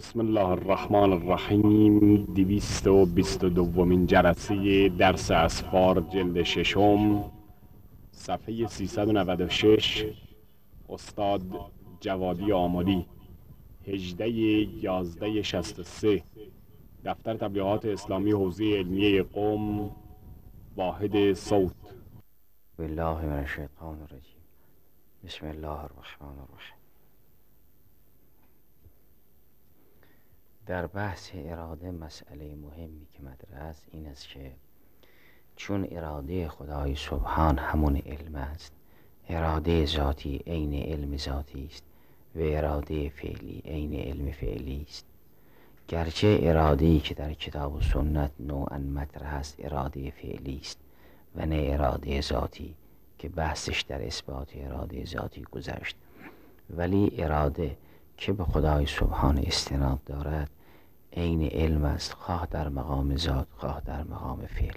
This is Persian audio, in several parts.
بسم الله الرحمن الرحیم. 222 جلسه درس اسفار جلد ششم، صفحه 396. استاد جوادی آملی، 18/11/63، دفتر تبلیغات اسلامی حوزه علمیه قم، واحد صوت. بالله من الشیطان الرجیم. بسم الله الرحمن الرحیم. در بحث اراده مسئله مهمی که مطرح است این است که چون اراده خدای سبحان همون علم است، اراده ذاتی عین علم ذاتی است و اراده فعلی عین علم فعلی است، گرچه اراده‌ای که در کتاب و سنت نوعا مطرح است اراده فعلی است و نه اراده ذاتی که بحثش در اثبات اراده ذاتی گذشت، ولی اراده که به خدای سبحان استناد دارد عین علم است، خواه در مقام ذات خواه در مقام فعل.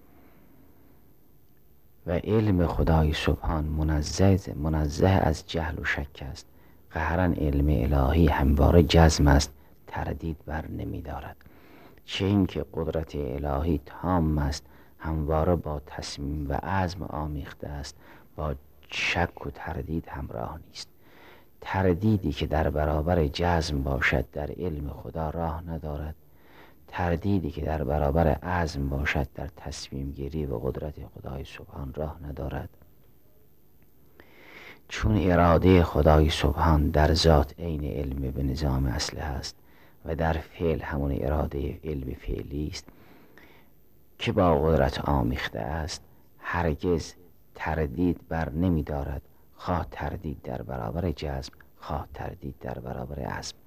و علم خدای سبحان منزه از جهل و شک است. قهرا علم الهی همواره جزم است، تردید بر نمی دارد، چه اینکه قدرت الهی تام است، همواره با تصمیم و عزم آمیخته است، با شک و تردید همراه نیست. تردیدی که در برابر جزم باشد در علم خدا راه ندارد، تردیدی که در برابر عزم باشد در تصمیم گیری و قدرت خدای سبحان راه ندارد. چون اراده خدای سبحان در ذات عین علم به نظام اصله است و در فعل همون اراده علم فعلی است که با قدرت آمیخته است، هرگز تردید بر نمی دارد، خواه تردید در برابر جزم خواه تردید در برابر عزم.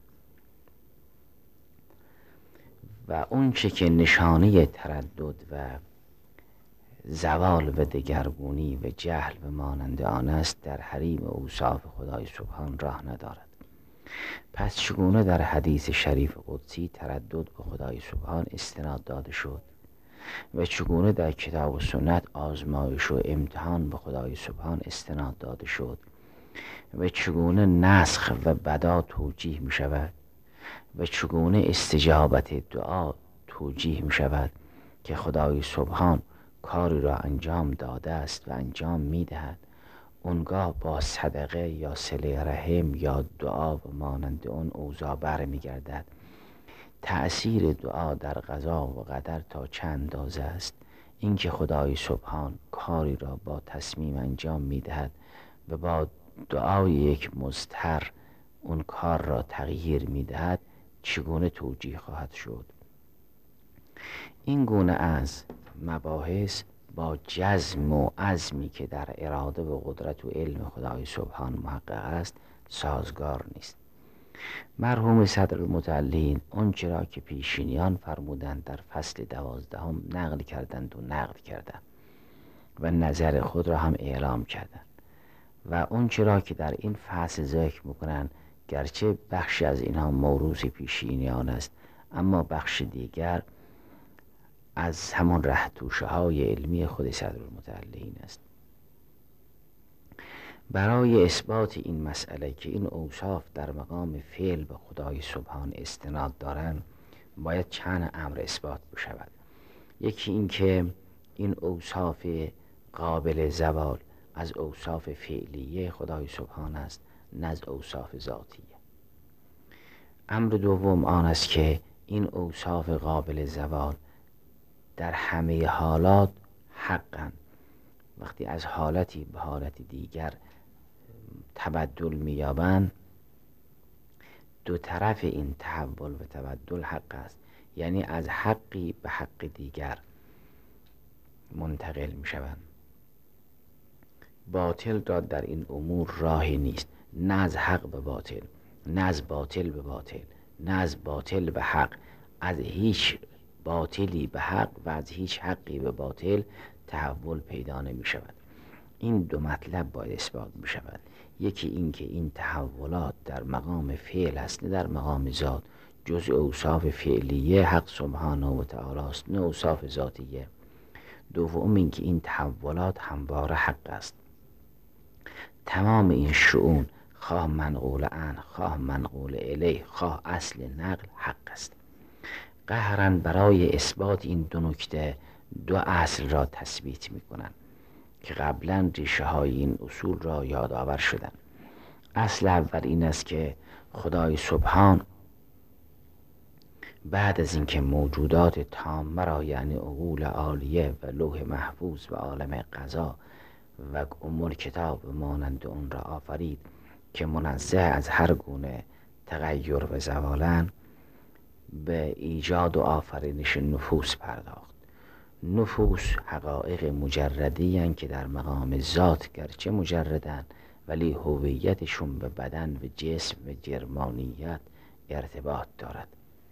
و اون چه که نشانه تردد و زوال و دگرگونی و جهل و مانند آن است در حریم اوصاف خدای سبحان راه ندارد. پس چگونه در حدیث شریف قدسی تردد به خدای سبحان استناد داده شد و چگونه در کتاب و سنت آزمایش و امتحان به خدای سبحان استناد داده شد و چگونه نسخ و بدا توجیه می شود و چگونه استجابت دعا توجیه می شود که خدای سبحان کاری را انجام داده است و انجام می دهد، اونگاه با صدقه یا صله رحم یا دعا و مانند اون اوضاع بر می گردد. تأثیر دعا در قضا و قدر تا چند اندازه است؟ اینکه خدای سبحان کاری را با تصمیم انجام می دهد و با دعای یک مضطر اون کار را تغییر می دهد، چگونه توجیه خواهد شد؟ این گونه از مباحث با جزم و عزمی که در اراده و قدرت و علم خدای سبحان محقق است سازگار نیست. مرحوم صدر المتعلین آنچه را که پیشینیان فرمودند در فصل 12 نقل کردند و نقد کردند و نظر خود را هم اعلام کردند و آنچه را که در این فصل ذکر میکنند، گرچه بخشی از اینها موروث پیشینیان است اما بخش دیگر از همان ره توشه های علمی خود صدر المتعلین است. برای اثبات این مسئله که این اوصاف در مقام فعل به خدای سبحان استناد دارند، باید چند امر اثبات بشود. یکی این که این اوصاف قابل زوال از اوصاف فعلیه خدای سبحان است نه از اوصاف ذاتیه. امر دوم آن است که این اوصاف قابل زوال در همه حالات حقاً وقتی از حالتی به حالت دیگر تبدل می‌یابند، دو طرف این تحول و تبدل حق است، یعنی از حقی به حق دیگر منتقل می‌شوند. باطل را در این امور راهی نیست، نه از حق به باطل، نه از باطل به باطل، نه از باطل به حق، از هیچ باطلی به حق و از هیچ حقی به باطل تحول پیدا نمی شود. این دو مطلب باید اثبات می شود. یکی این که این تحولات در مقام فعل است نه در مقام ذات، جز اوصاف فعلیه حق سبحانه و تعالی است نه اوصاف ذاتیه. دوم این که این تحولات همواره حق است. تمام این شؤون خواه منقول عن، خواه منقول الیه، خواه اصل نقل حق است. قهراً برای اثبات این دو نکته دو اصل را تثبیت می کنند که قبلا ریشه های این اصول را یادآور شدند. اصل اول این است که خدای سبحان بعد از اینکه موجودات تامه را یعنی عقول عالیه و لوح محفوظ و عالم قضا و ام کتاب مانند اون را آفرید که منزه از هر گونه تغییر و زوالن، به ایجاد و آفرینش نفوس پرداخت. نفوس حقایق مجردی هستند که در مقام ذات گرچه مجردن ولی هویتشون به بدن و جسم و جرمانیت ارتباط دارد.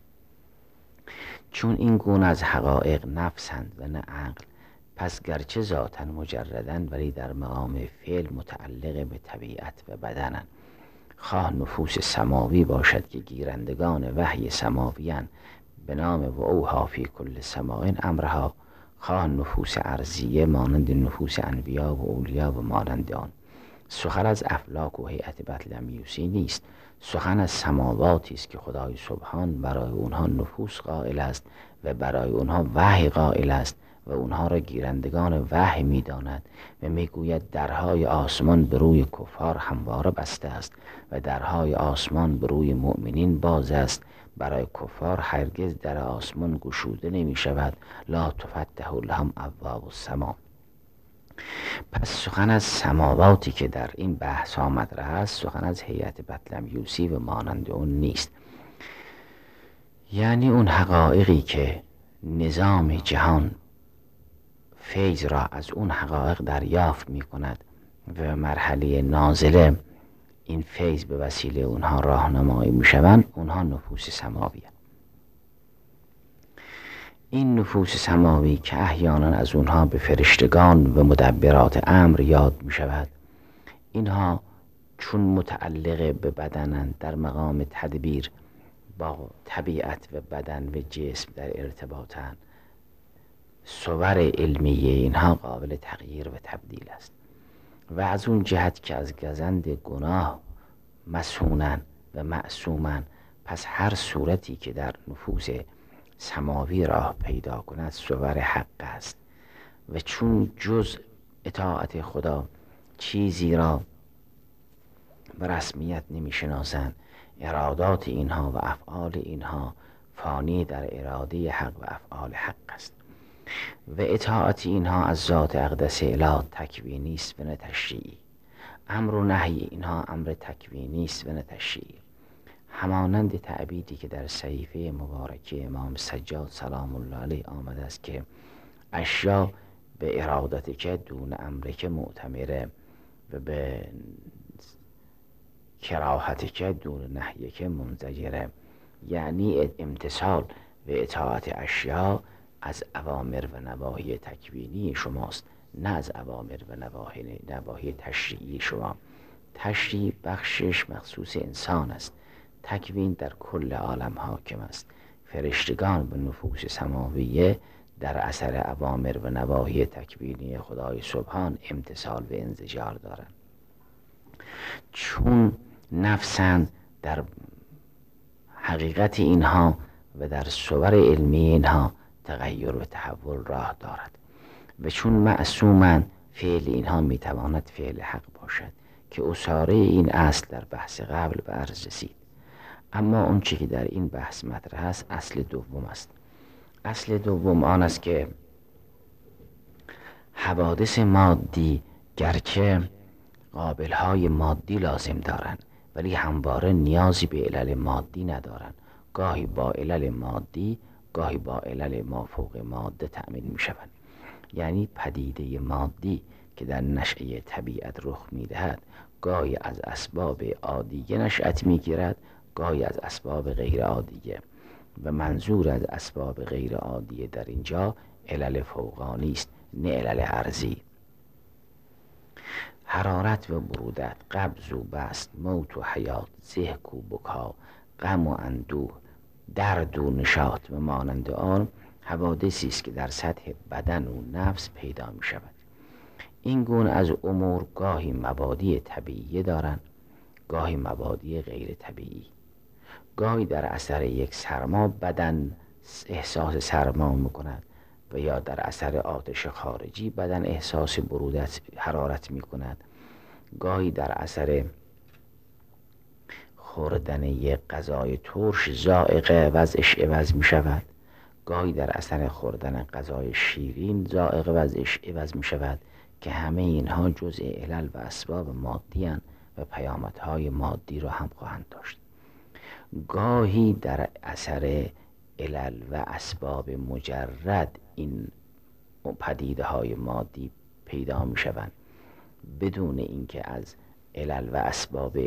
چون این گونه از حقایق نفسند و نه عقل، پس گرچه ذاتاً مجردن ولی در مقام فعل متعلق به طبیعت و بدنند. خواه نفوس سماوی باشد که گیرندگان وحی سماویان به نام و اوحی فی کل سماع امرها، خواه نفوس ارضیه مانند نفوس انبیا و اولیا و مانند آن. سخن از افلاک و هیئت بطلمیوسی نیست، سخن از سماواتی است که خدای سبحان برای اونها نفوس قائل است و برای اونها وحی قائل است و اونها را گیرندگان وحی میداند و میگوید درهای آسمان به روی کفار همواره بسته است و درهای آسمان به روی مؤمنین باز است. برای کفار هرگز در آسمان گشوده نمی شود، لا تفتح لهم ابواب السما. پس سخن از سماواتی که در این بحث آمده است سخن از هیئت بطلمیوسی و مانند اون نیست. یعنی اون حقایقی که نظام جهان فیض را از اون حقایق دریافت می کند و مرحله نازله این فیض به وسیله اونها راهنمایی می شوند، اونها نفوس سماوی هستند. این نفوس سماوی که احیانا از اونها به فرشتگان و مدبرات امر یاد می شود، اینها چون متعلق به بدنند در مقام تدبیر با طبیعت و بدن و جسم در ارتباطند، صور علمیه اینها قابل تغییر و تبدیل است و از اون جهت که از گزند گناه مسونن و معصومن، پس هر صورتی که در نفوس سماوی راه پیدا کند صور حق است و چون جز اطاعت خدا چیزی را به رسمیت نمی شناسند، ارادات اینها و افعال اینها فانی در اراده حق و افعال حق است و اطاعت اینها از ذات اقدس اله تکوینی است و نه تشریعی. امر و نهی اینها امر تکوینی است و نه تشریعی. همانند تعبیری که در صحیفه مبارکه امام سجاد سلام الله علیه آمده است که اشیا به ارادت که دون امر که معتمره و به کراهت که دون نهی که منزجره. یعنی امتثال و اطاعت اشیا از اوامر و نواهی تکوینی شماست، نه از اوامر و نواهی تشریعی شما. تشریع بخشش مخصوص انسان است، تکوین در کل عالم حاکم است. فرشتگان به نفوس سماویه در اثر اوامر و نواهی تکوینی خدای سبحان امتثال و انزجار دارند. چون نفسند در حقیقت اینها و در صور علمی اینها تغییر و تحول راه دارد و چون معصومند فعل اینها میتواند فعل حق باشد که اساره این اصل در بحث قبل به عرض رسید. اما اون چی که در این بحث مطرح است اصل دوم است. اصل دوم آن است که حوادث مادی گرچه قابل‌های مادی لازم دارند ولی همواره نیازی به علل مادی ندارند. گاهی با علل مادی، گاهی با علل مافوق ماده تأمین می شوند. یعنی پدیده مادی که در نشأه طبیعت رخ می دهد گاهی از اسباب عادیه نشأت می گیرد، گاهی از اسباب غیر عادیه و منظور از اسباب غیر عادیه در اینجا علل فوقانی است نه علل ارضی. حرارت و برودت، قبض و بسط، موت و حیات، ضحک و بکا، غم و اندوه، درد و نشاط و مانند آن حوادثی است که در سطح بدن و نفس پیدا می شود. این گونه از امور گاهی مبادی طبیعی دارند، گاهی مبادی غیر طبیعی. گاهی در اثر یک سرما بدن احساس سرما میکند و یا در اثر آتش خارجی بدن احساس برودت حرارت میکند. گاهی در اثر خوردن یک غذای ترش ذائقه وضعش عوض میشود. گاهی در اثر خوردن غذای شیرین ذائقه وضعش عوض میشود که همه اینها جزء علل و اسباب مادی اند و پیامدهای مادی را هم خواهند داشت. گاهی در اثر علل و اسباب مجرد این پدیده های مادی پیدا می شوند بدون اینکه از علل و اسباب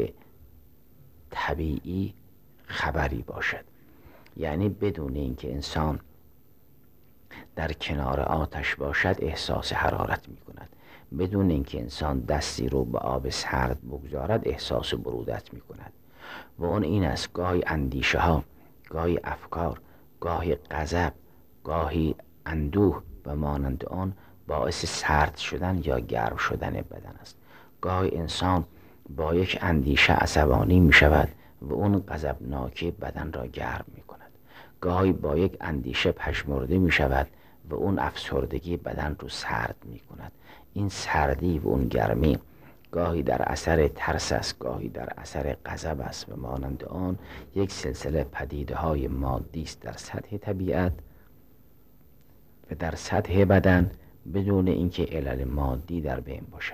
طبیعی خبری باشد. یعنی بدون اینکه انسان در کنار آتش باشد احساس حرارت می کند، بدون اینکه انسان دستی رو به آب سرد بگذارد احساس برودت می کند. و اون این است گاهی اندیشه ها، گاهی افکار، گاهی غضب، گاهی اندوه و مانند آن باعث سرد شدن یا گرم شدن بدن است. گاهی انسان با یک اندیشه عصبانی می شود و اون غضبناکی بدن را گرم می کند. گاهی با یک اندیشه پژمرده می شود و اون افسردگی بدن رو سرد می کند. این سردی و اون گرمی گاهی در اثر ترس است، گاهی در اثر غضب است و مانند آن یک سلسله پدیده های مادی است در سطح طبیعت و در سطح بدن بدون اینکه علل مادی در بین باشد.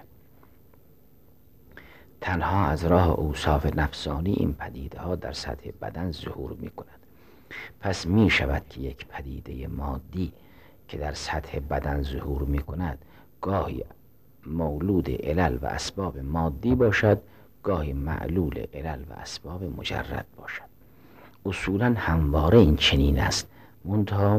تنها از راه اوصاف نفسانی این پدیده ها در سطح بدن ظهور می کند. پس می شود که یک پدیده مادی که در سطح بدن ظهور می کند گاهی مولود علل و اسباب مادی باشد، گاهی معلول علل و اسباب مجرد باشد. اصولا همواره این چنین است، منتها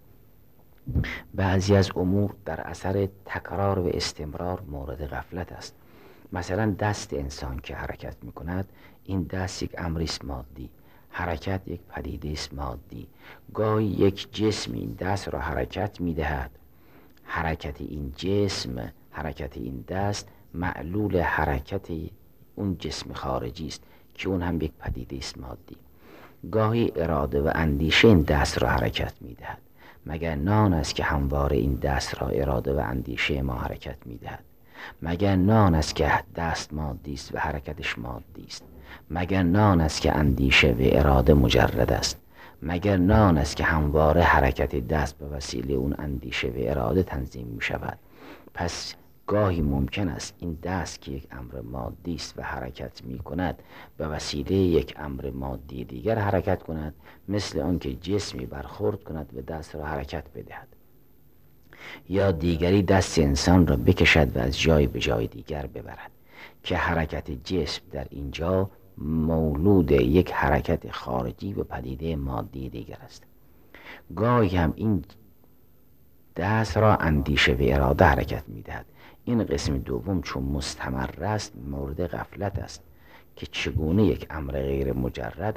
بعضی از امور در اثر تکرار و استمرار مورد غفلت است. مثلا دست انسان که حرکت می کند، این دست یک امری است مادی، حرکت یک پدیده است مادی. گاهی یک جسم این دست را حرکت می دهد، حرکت این جسم، حرکت این دست معلول حرکت اون جسم خارجی است که اون هم یک پدیده است مادی. گاهی اراده و اندیشه این دست را حرکت می دهد. مگر نان است که همواره این دست را اراده و اندیشه ما حرکت می دهد؟ مگر نان است که دست مادی است و حرکتش مادی است؟ مگر نان است که اندیشه و اراده مجرد است؟ مگر نان است که همواره حرکت دست به وسیله اون اندیشه و اراده تنظیم می شود؟ پس گاهی ممکن است این دست که یک امر مادی است و حرکت می کند به وسیله یک امر مادی دیگر حرکت کند، مثل آنکه جسمی برخورد کند و دست را حرکت بدهد، یا دیگری دست انسان را بکشد و از جای به جای دیگر ببرد، که حرکت جسم در اینجا مولود یک حرکت خارجی و پدیده مادی دیگر است. گاهی هم این دست را اندیشه و اراده حرکت می دهد. این قسم دوم چون مستمر است مورد غفلت است که چگونه یک امر غیر مجرد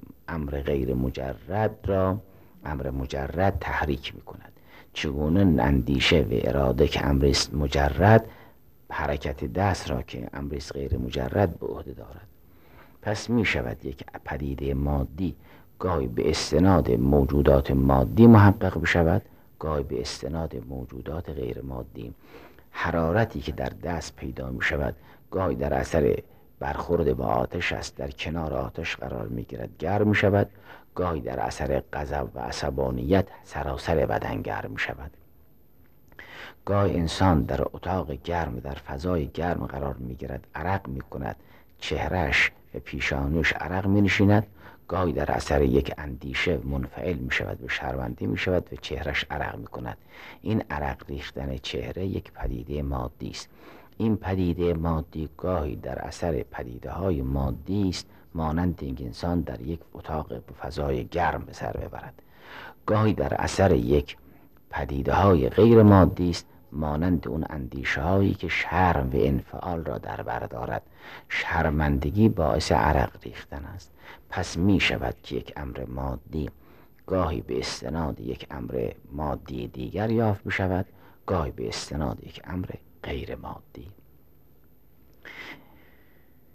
امر مجرد تحریک می کند، چگونه اندیشه و اراده که امر مجرد حرکت دست را که امر غیر مجرد به عهده دارد. پس می شود یک پدیده مادی گاهی به استناد موجودات مادی محقق بشود، گاهی به استناد موجودات غیر مادی. حرارتی که در دست پیدا می شود گاهی در اثر برخورد با آتش است، در کنار آتش قرار می گیرد گرم می شود، گاهی در اثر غضب و عصبانیت سراسر بدن گرم می شود. گاهی انسان در اتاق گرم، در فضای گرم قرار می گیرد، عرق می کند، چهرش و پیشانیش عرق می نشیند، گاهی در اثر یک اندیشه منفعل می شود و شرمنده می شود و چهرش عرق می کند. این عرق ریختن چهره یک پدیده مادی است. این پدیده مادی گاهی در اثر پدیده های مادی است، مانند اینکه انسان در یک اتاق به فضای گرم به سر ببرد. گاهی در اثر یک پدیده های غیر مادی است، مانند اون اندیشه هایی که شرم و انفعال را در بر دارد. شرمندگی باعث عرق ریختن است. پس می شود که یک امر مادی گاهی به استناد یک امر مادی دیگر یافت می شود، گاهی به استناد یک امر غیر مادی.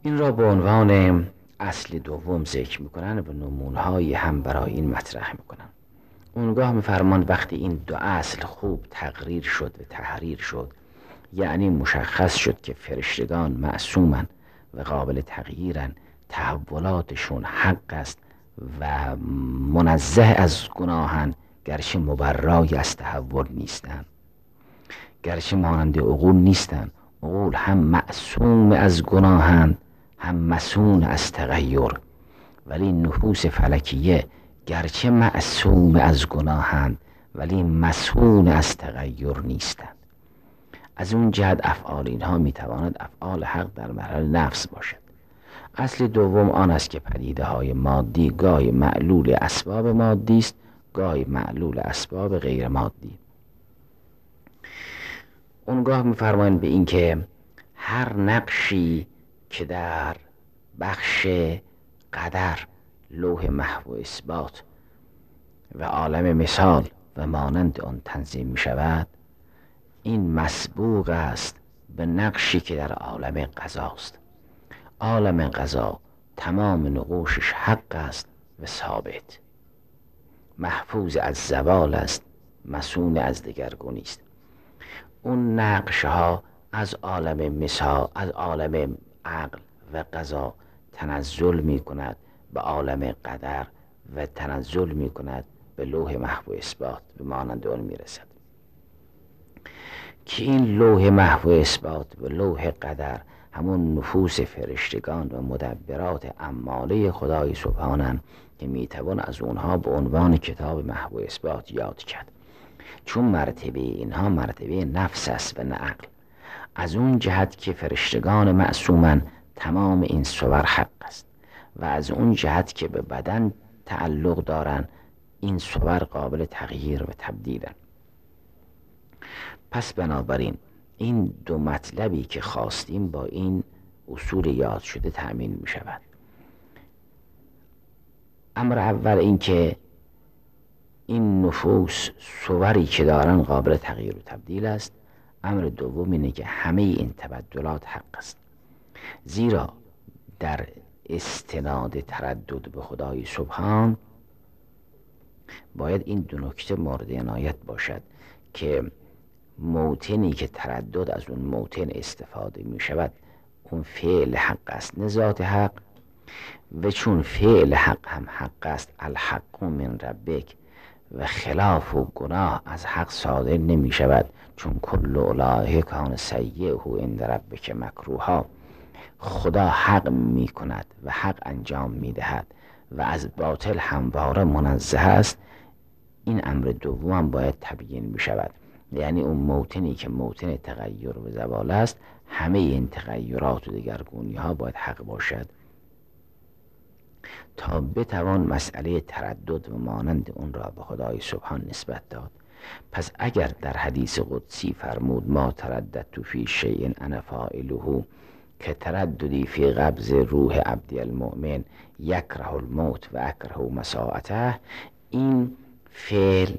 این را به عنوان اصل دوم ذکر میکنن و نمونهایی هم برای این مطرح میکنن. اونگاه میفرمان وقتی این دو اصل خوب تقریر شد و تحریر شد، یعنی مشخص شد که فرشتگان معصومن و قابل تغییرن، تحولاتشون حق است و منزه از گناهن، گرچه مبرای از تحول نیستن، گرچه مانند عقول نیستن. عقول هم معصوم از گناهن، هم مسون از تغییر، ولی نفوس فلکیه گرچه معصوم از گناهند ولی مسون از تغییر نیستند. از اون جهت افعال اینها میتواند افعال حق در مرحله نفس باشد. اصل دوم آن است که پدیده های مادی گاهی معلول اسباب مادی است، گاهی معلول اسباب غیر مادی. اونگاه میفرمایند به این که هر نقشی که در بخش قدر، لوح محو و اثبات و عالم مثال و مانند آن تنظیم می شود، این مسبوق است به نقشی که در عالم قضا است. عالم قضا تمام نقوشش حق است و ثابت، محفوظ از زوال است، مسون از دگرگونی است. اون نقش ها از عالم مثال، از عالم عقل و قضا تنزل می کند به عالم قدر و تنزل می کند به لوح محو و اثبات، به مانند آن می رسد که این لوح محو و اثبات و لوح قدر همون نفوس فرشتگان و مدبرات اماله خدای سبحانند که می توان از اونها به عنوان کتاب محو و اثبات یاد کرد، چون مرتبه اینها مرتبه نفس است و نه عقل. از اون جهت که فرشتگان معصومن تمام این صور حق است و از اون جهت که به بدن تعلق دارن این صور قابل تغییر و تبدیلن. پس بنابراین این دو مطلبی که خواستیم با این اصول یاد شده تأمین می شود. امر اول این که این نفوس صوری که دارن قابل تغییر و تبدیل است. امر دوم اینه که همه این تبدلات حق است، زیرا در استناد تردد به خدای سبحان باید این دو نکته مورد عنایت باشد که موطنی که تردد از اون موطن استفاده می شود اون فعل حق است نه ذات حق، و چون فعل حق هم حق است، الحق من ربک، و خلاف و گناه از حق صادر نمی شود، چون کل اولئک کان سیئه عند ربک مکروها. خدا حق می کند و حق انجام می دهد و از باطل همواره منزه است. این امر دوم باید تبیین می شود، یعنی اون موطنی که موطن تغییر و زوال است، همه این تغییرات و دگرگونی ها باید حق باشد تا بتوان مسئله تردد و مانند اون را به خدای سبحان نسبت داد. پس اگر در حدیث قدسی فرمود ما ترددت فی شیء انا فاعله که ترددی فی قبض روح عبدی المؤمن یکره الموت و اکره مساعته، این فعل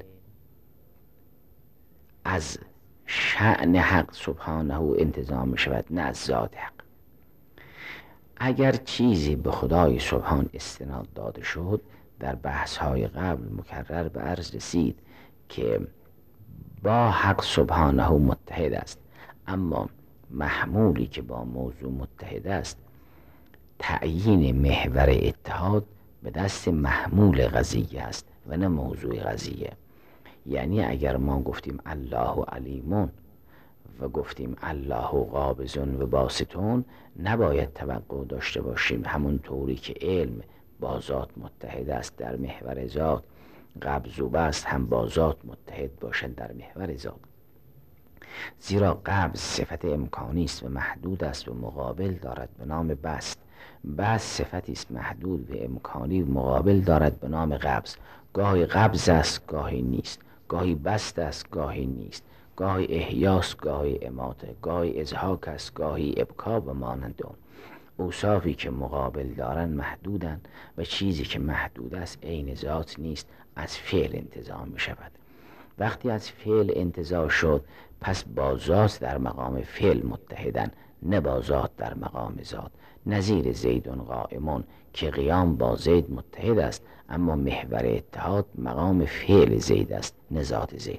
از شأن حق سبحانه انتظام می شود نه از ذات حق. اگر چیزی به خدای سبحان استناد داده شد، در بحث های قبل مکرر به عرض رسید که با حق سبحانه متحد است، اما محمولی که با موضوع متحد است تعیین محور اتحاد به دست محمول قضیه است و نه موضوع قضیه. یعنی اگر ما گفتیم الله علیمون و گفتیم الله قابضون و باسطون، نباید توقع داشته باشیم همون طوری که علم با ذات متحد است در محور ذات، قبض و بسط هم با ذات متحد باشد در محور ذات. زیرا قبض صفت امکانی است و محدود است و مقابل دارد به نام بسط. بسط صفتی است محدود و امکانی و مقابل دارد به نام قبض. گاهی قبض است گاهی نیست، گاهی بسط است گاهی نیست، گاهی احیاست گاهی اماته، گاهی ازهاک است گاهی ابکا و مانند اون. اوصافی که مقابل دارن محدودن و چیزی که محدود است عین ذات نیست، از فعل انتزاع می شود. وقتی از فعل انتزاع شد پس با ذات در مقام فعل متحدن نه با ذات در مقام ذات. نظیر زیدون قائمون که قیام با زید متحد است، اما محور اتحاد مقام فعل زید است نه ذات زید.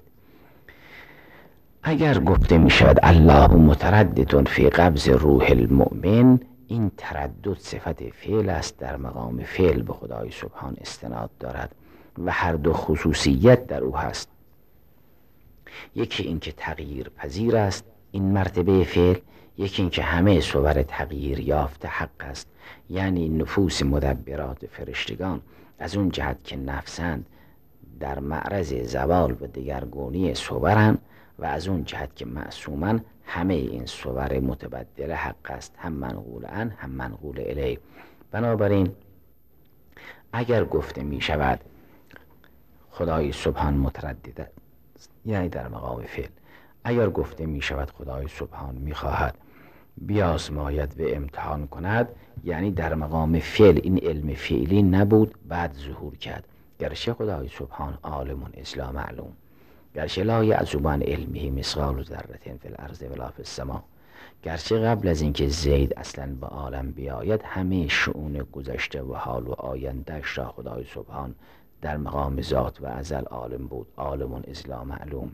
اگر گفته می شود الله متردد فی قبض روح المؤمن، این تردد صفت فعل است، در مقام فعل به خدای سبحان استناد دارد و هر دو خصوصیت در او هست. یکی اینکه تغییر پذیر است این مرتبه فعل، یکی اینکه همه صور تغییر یافته حق است، یعنی نفوس مدبرات فرشتگان از اون جهت که نفسند در معرض زوال و دگرگونی صورند و از اون جهت که معصومن همه این صور متبدل حق است، هم منقول عن هم منقول الی. بنابراین اگر گفته می شود خدای سبحان متردد است، یعنی در مقام فعل. اگر گفته می شود خدای سبحان می خواهد بیازماید و امتحان کند، یعنی در مقام فعل این علم فعلی نبود بعد ظهور کرد. گرچه خدای سبحان عالم اذ معلوم، گرچه لا یعزب عن علمه مثقال ذره فی الارض ولا فی السماء، گرچه قبل از اینکه زید اصلا به عالم بیاید همه شؤون گذشته و حال و آیندهش را خدای سبحان در مقام ذات و ازل عالم بود، عالم اذ معلوم.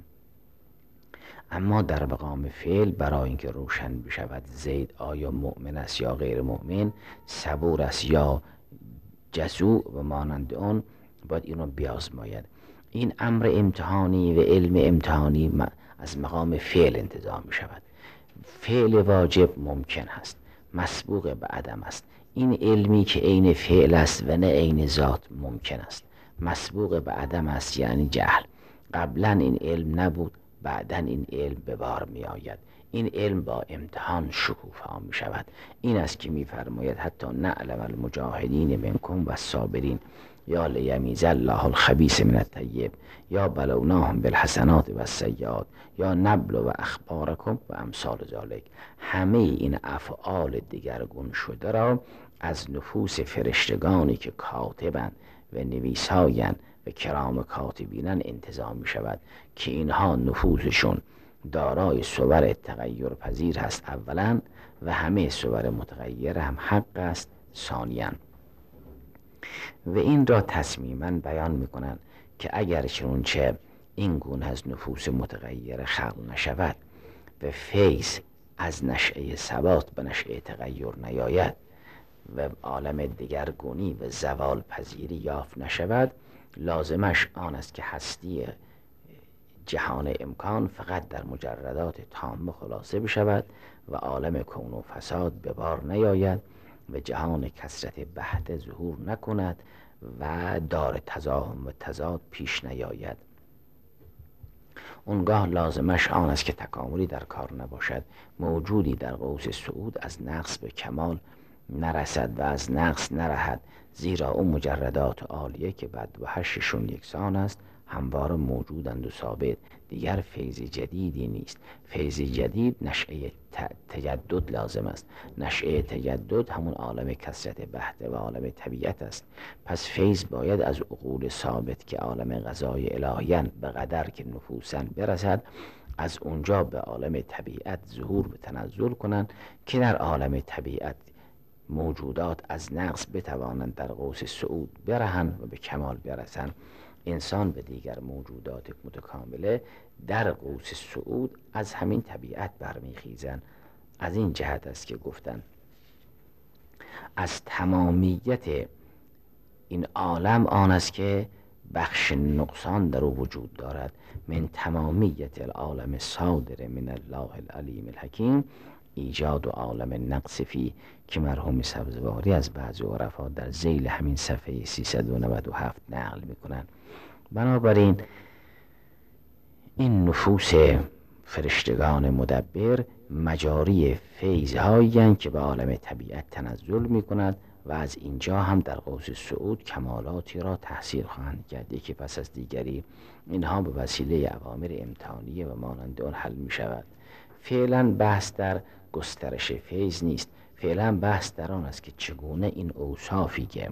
اما در مقام فعل برای اینکه روشن بشود زید آیا مؤمن است یا غیر مؤمن، صبور است یا جزوع و مانند آن، باید اینو بیازماید. این امر امتحانی و علم امتحانی از مقام فعل انتظار می شود. فعل واجب ممکن است، مسبوق به عدم است. این علمی که عین فعل است و نه عین ذات ممکن است، مسبوق به عدم است، یعنی جهل. قبلا این علم نبود، بعدا این علم به بار می آید. این علم با امتحان شکوفا می شود. این است که می فرماید حتی نعلم المجاهدین منکم و الصابرین، یا لیمیز الله الخبیث من الطیب، یا بلوناهم بالحسنات و السیئات، یا نبلو و اخبارکم و امثال ذالک. همه این افعال دیگرگون شده را از نفوس فرشتگانی که کاتبند و نویسایند و کرام کاتبینن انتظار می شود که اینها نفوسشون دارای صور تغییر پذیر هست اولا، و همه صور متغیر هم حق است ثانیاً. و این را تصمیما بیان می کنند که اگر چنانچه این گونه از نفوس متغیر خلق نشود و فیض از نشأه ثبات به نشأه تغییر نیاید و عالم دگرگونی و زوال پذیری یافت نشود، لازمش آن است که هستی جهان امکان فقط در مجردات تامه خلاصه بشود و عالم کون و فساد به بار نیاید و جهان کثرت بحته ظهور نکند و دار تزاحم و تضاد پیش نیاید. اونگاه لازمش آن است که تکاملی در کار نباشد، موجودی در قوس صعود از نقص به کمال نرسد و از نقص نرهد، زیرا اون مجردات عالیه که بد و هششون یکسان است همواره موجودند و ثابت. دیگر فیض جدیدی نیست. فیض جدید نشأه تجدد لازم است. نشأه تجدد همون عالم کثرت بحته و عالم طبیعت است. پس فیض باید از عقول ثابت که عالم قضای الهیان به قدر که نفوسن برسد، از اونجا به عالم طبیعت ظهور به تنزل کنند که در عالم طبیعت موجودات از نقص بتوانند در قوس صعود برهند و به کمال برسند. انسان به دیگر موجودات متکامله در قوس صعود از همین طبیعت برمیخیزند. از این جهت است که گفتن از تمامیت این عالم آن است که بخش نقصان در او وجود دارد. من تمامیت العالم صادر من الله العلیم الحکیم ایجاد و عالم نقص فی، که مرحوم سبزواری از بعضی عرفا در ذیل همین صفحه 397 نقل میکنند. بنابراین این نفوس فرشتگان مدبر مجاری فیض‌هایی که به عالم طبیعت تنزل میکند و از اینجا هم در قوس صعود کمالاتی را تحصیل خواهند کرد، یکی پس از دیگری. اینها به وسیله اوامر امتحانیه و مانند آن حل می شود. فعلا بحث در گسترش فیض نیست، فعلا بحث در آن است که چگونه این اوصافی که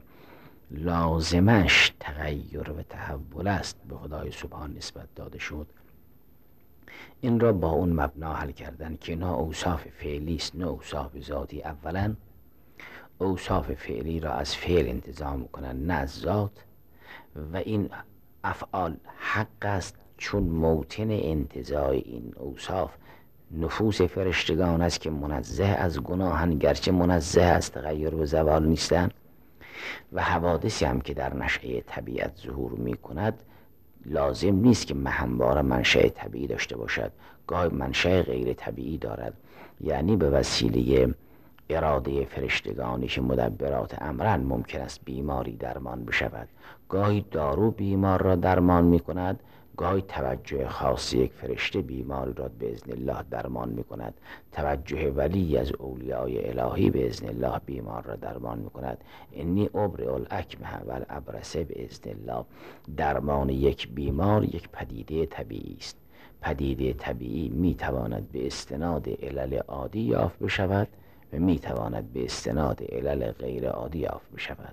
لازمش تغییر و تحول است به خدای سبحان نسبت داده شد این را با اون مبنا حل کردن که اینا اوصاف فعلی است نه اوصاف ذاتی. اولا اوصاف فعلی را از فعل انتزاع میکنن نه از ذات، و این افعال حق است چون موطن انتزاع این اوصاف نفوس فرشتگان است که منزه از گناهند، گرچه منزه از تغییر و زوال نیستند، و حوادثی هم که در نشأه طبیعت ظهور می کند لازم نیست که همواره منشأ طبیعی داشته باشد، گاهی منشأ غیر طبیعی دارد. یعنی به وسیله اراده فرشتگانی که مدبرات امرن ممکن است بیماری درمان بشود. گاهی دارو بیمار را درمان می کند، گاهی توجه خاص یک فرشته بیماری را به اذن الله درمان می کند. توجه ولی از اولیای الهی به اذن الله بیمار را درمان می کند. انی ابرئ الاکمه و الابرص به اذن الله. درمان یک بیمار یک پدیده طبیعی است. پدیده طبیعی می تواند به استناد علل عادی یافت بشود و می تواند به استناد علل غیر عادی یافت بشود.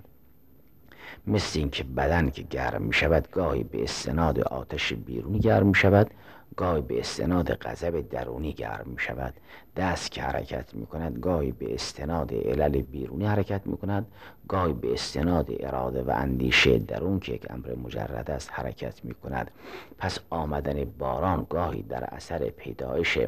مثل اینکه بدن که گرم می شود گاهی به استناد آتش بیرونی گرم می شود، گاهی به استناد غضب درونی گرم می شود. دست که حرکت می کند گاهی به استناد علل بیرونی حرکت می کند، گاهی به استناد اراده و اندیشه درون که یک امر مجرد است حرکت می کند. پس آمدن باران گاهی در اثر پیدایش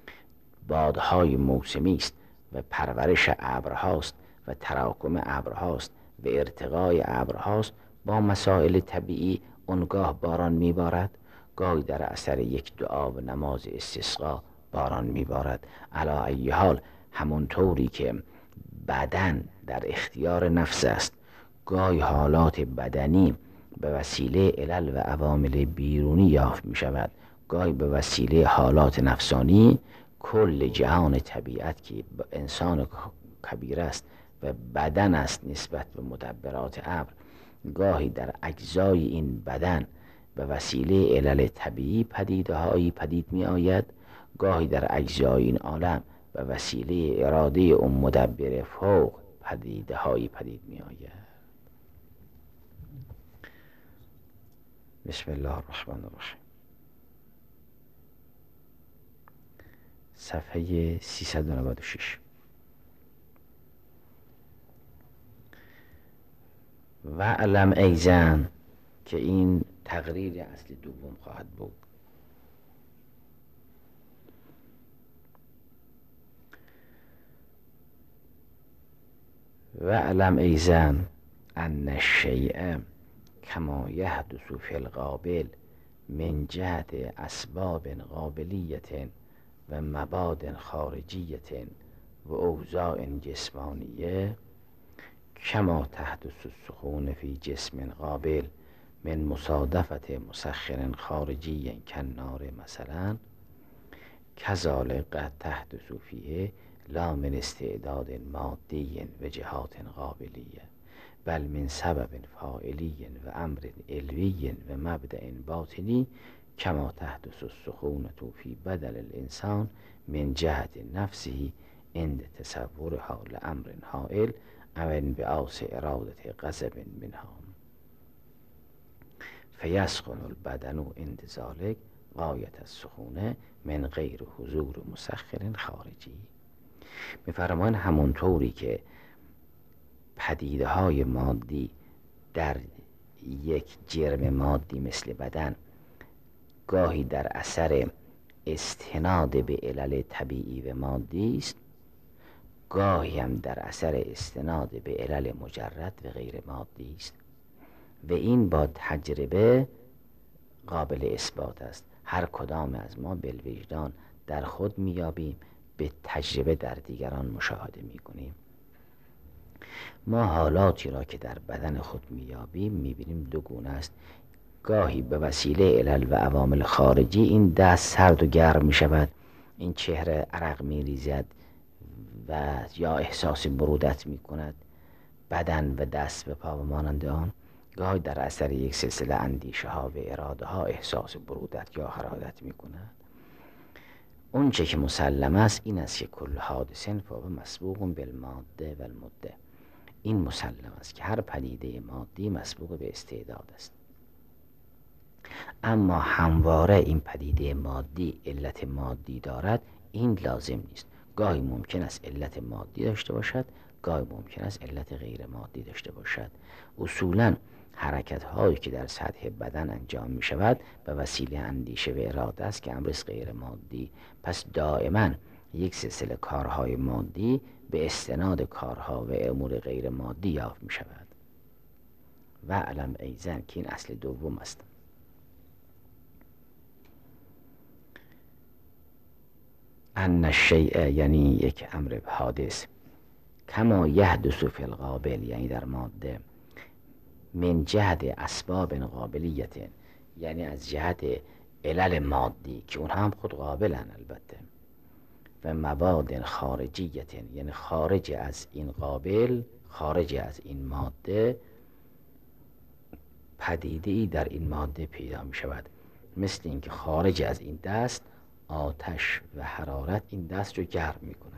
بادهای موسمی است و پرورش ابرهاست و تراکم ابرهاست و ارتقای ابرهاست. با مسائل طبیعی اونگاه باران میبارد، گاهی در اثر یک دعا و نماز استسقا باران میبارد. علی ای حال همونطوری که بدن در اختیار نفس است، گاهی حالات بدنی به وسیله علل و عوامل بیرونی یافت می شود، گاهی به وسیله حالات نفسانی. کل جهان طبیعت که انسان کبیر است و بدن است نسبت به مدبرات امر، گاهی در اجزای این بدن به وسیله علل طبیعی پدیدهایی پدید می آید، گاهی در اجزای این عالم به وسیله اراده اون مدبر فوق پدیدهایی پدید می آید. بسم الله الرحمن الرحیم. صفحه 396. و علم ای زن، که این تقریر اصل دوم خواهد بود. و علم ای زن ان الشیء کما یحدث فی القابل من جهت اسباب قابلیت و مباد خارجیت و اوضاع جسمانیه کما تحدث السخون فی جسم قابل من مصادفت مسخر خارجی کالنار مثلا، کذالک قد تحدث فیه لا من استعداد مادی و جهات قابلیه بل من سبب فاعلی و امر علوی و مبدأ باطنی کما تحدث السخونة فی بدل الانسان من جهت نفسه عند تصورها لامر حائل او انبعاث اراده غضب منها فیسخن البدن عند ذلك غایت السخونه من غیر حضور مسخر خارجی. می‌فرمایند همونطوری که پدیده های مادی در یک جرم مادی مثل بدن گاهی در اثر استناد به علل طبیعی و مادی است، گاهی هم در اثر استناد به علل مجرد و غیر مادی است و این با تجربه قابل اثبات است. هر کدام از ما بالوجدان در خود میابیم، به تجربه در دیگران مشاهده میکنیم. ما حالاتی را که در بدن خود میابیم میبینیم دو گونه است. گاهی به وسیله علل و عوامل خارجی این دست سرد و گرم میشود، این چهره عرق میریزد و یا احساس برودت میکند، بدن و دست به پا و مانند آن. گاهی در اثر یک سلسله اندیشه ها و اراده ها احساس برودت یا حرارت میکند. اون چه که مسلم است این است که کل حادث فهو مسبوق بالماده و المده. این مسلم است که هر پدیده مادی مسبوق به استعداد است. اما همواره این پدیده مادی علت مادی دارد، این لازم نیست. گاهی ممکن است علت مادی داشته باشد، گاهی ممکن است علت غیر مادی داشته باشد. اصولاً حرکت هایی که در سطح بدن انجام می شود به وسیله اندیشه و اراده است که امر غیر مادی. پس دائما یک سلسله کارهای مادی به استناد کارها و امور غیر مادی یافت می شود. و علم ایزن که این اصل دوم است. ان الشیء یعنی یک امر حادث، کما یحدث فی القابل یعنی در ماده، من جهت اسباب قابلیت یعنی از جهت علل مادی که اونها هم خود قابلن البته، و مواد خارجیت یعنی خارج از این قابل، خارج از این ماده، پدیده ای در این ماده پیدا می شود. مثل اینکه خارج از این دست آتش و حرارت این دست رو گرم می کند.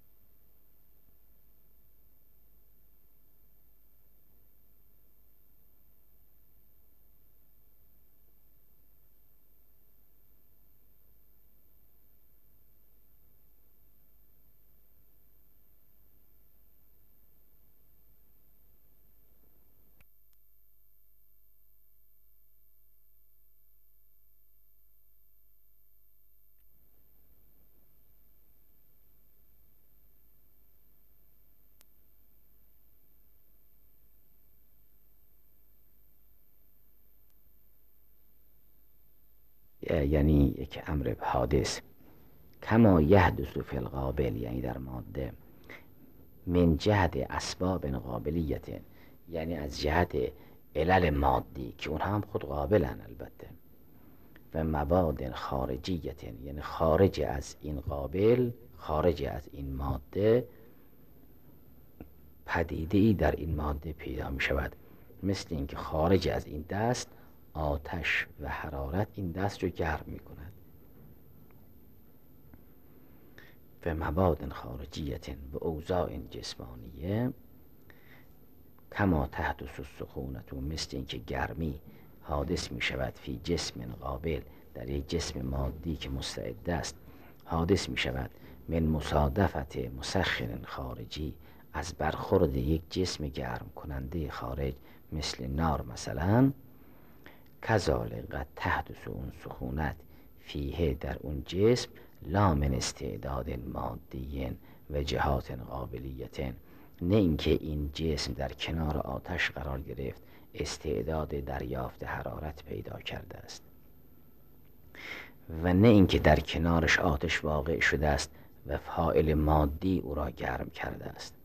یعنی یک امر حادث، کما یحدث فی القابل یعنی در ماده، من جهت اسباب قابلیت یعنی از جهت علل مادی که اونها هم خود قابلن البته، و مواد خارجیت یعنی خارج از این قابل، خارج از این ماده، پدیده ای در این ماده پیدا می شود. مثل اینکه خارج از این دست آتش و حرارت این دست رو گرم می کند. و مواد خارجیت و اوضاع جسمانیه، کما تحدث السخونة مثل اینکه گرمی حادث می شود فی جسم قابل در یک جسم مادی که مستعد است، حادث می شود من مصادفت مسخن خارجی از برخورد یک جسم گرم کننده خارج مثل نار مثلا، کذالک قد تحدث اون سخونت فیه در اون جسم لا من استعداد مادیین و جهات قابلیتین، نه اینکه این جسم در کنار آتش قرار گرفت استعداد دریافت حرارت پیدا کرده است، و نه اینکه در کنارش آتش واقع شده است و فاعل مادی او را گرم کرده است،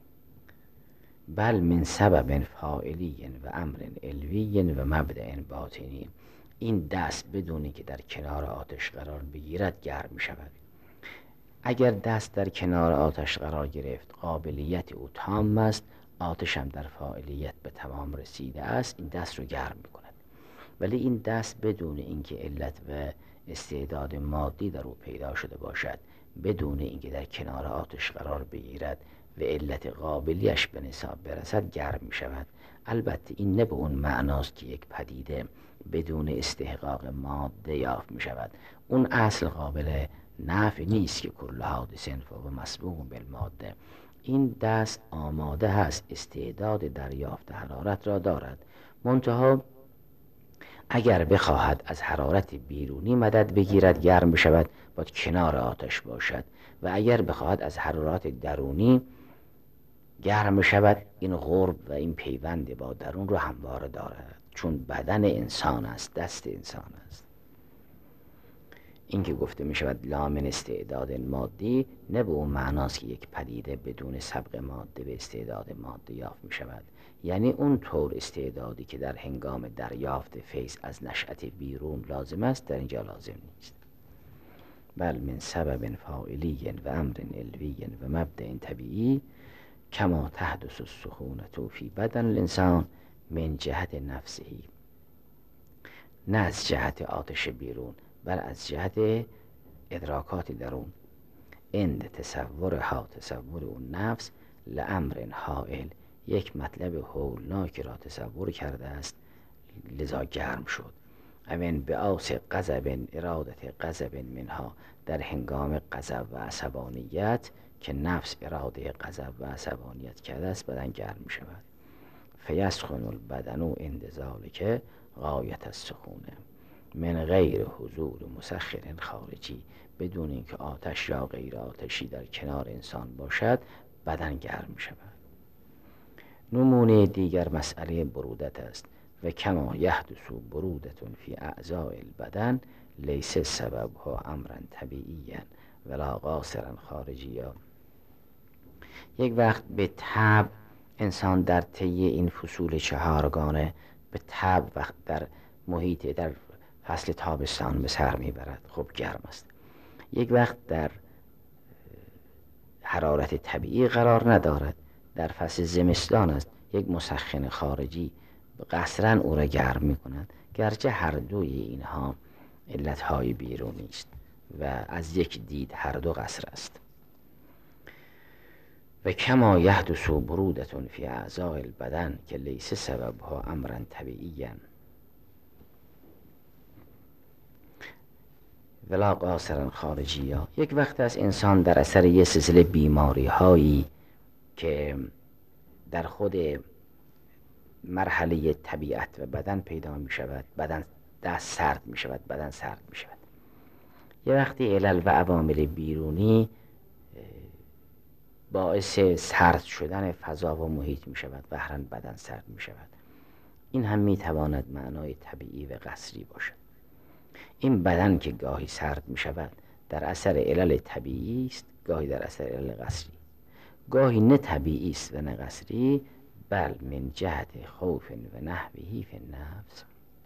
بل من سبب فاعلی و امر علوی و مبدأ باطنی، این دست بدونی که در کنار آتش قرار بگیرد گرم می شود. اگر دست در کنار آتش قرار گرفت قابلیت او تام است، آتش هم در فاعلیت به تمام رسیده است، این دست رو گرم می کند. ولی این دست بدون اینکه علت و استعداد مادی در او پیدا شده باشد، بدون اینکه در کنار آتش قرار بگیرد و علت قابلیش به نصاب برسد گرم می شود. البته این نه به اون معناست که یک پدیده بدون استحقاق ماده یافت می شود. اون اصل قابل نفی نیست که کل حادث و مسبوق بالماده. این دست آماده هست، استعداد دریافت حرارت را دارد، منتها اگر بخواهد از حرارت بیرونی مدد بگیرد گرم بشود باید کنار آتش باشد، و اگر بخواهد از حرارت درونی گرم بشود این قرب و این پیوند با درون رو همواره دارد، چون بدن انسان است، دست انسان است. این که گفته می شود لا من استعداد مادی نه به اون معناست که یک پدیده بدون سبق ماده به استعداد ماده یافت می شود، یعنی اون طور استعدادی که در هنگام دریافت فیض از نشأت بیرون لازم است در اینجا لازم نیست. بل من سبب فاعلی و امر علوی و مبدأ طبیعی کما تحدث السخونة فی بدن الانسان من جهت نفسهی، نه از جهت آتش بیرون بل از جهت ادراکات درون. اند تصورها تصور اون نفس لامر حائل، یک مطلب هولناکی را تصور کرده است لذا گرم شد. اوین بعاص غضب ارادت غضب منها، در هنگام غضب و عصبانیت که نفس اراده غضب و عصبانیت کرده است بدن گرم می شود. فیسخن البدن عند ذلک غایت السخونه من غیر حضور مسخر خارجی، بدون اینکه آتش یا غیر آتشی در کنار انسان باشد بدن گرم می شود. نمونه دیگر مسئله برودت است. و کما یحدث برودت فی اعضاء البدن لیس سببها امرا طبیعیا ولا قاصرا خارجیا. یک وقت به طبع انسان در طی این فصول چهارگانه به طبع وقت در محیط در فصل تابستان به سر میبرد، خب گرم است. یک وقت در حرارت طبیعی قرار ندارد، در فصل زمستان است، یک مسخن خارجی قصرا او را گرم می کند، گرچه هر دوی اینها علتهای بیرونی است و از یک دید هر دو قصر است. و کما یحدث برودت فی اعضاء البدن که لیس سببها امرا طبیعیا ولا قاصرا خارجیا. یک وقت است انسان در اثر یک سلسله بیماری هایی که در خود مرحله طبیعت و بدن پیدا می شود، بدن دست سرد می شود، بدن سرد می شود. یه وقتی علل و عوامل بیرونی باعث سرد شدن فضا و محیط می شود و هرن بدن سرد می شود. این هم می تواند معنای طبیعی و قصری باشد. این بدن که گاهی سرد می شود در اثر علل طبیعی است، گاهی در اثر علل قصری، گاهی نه طبیعی است و نه قصری، بل من جهت خوف و نحوه فی النفس.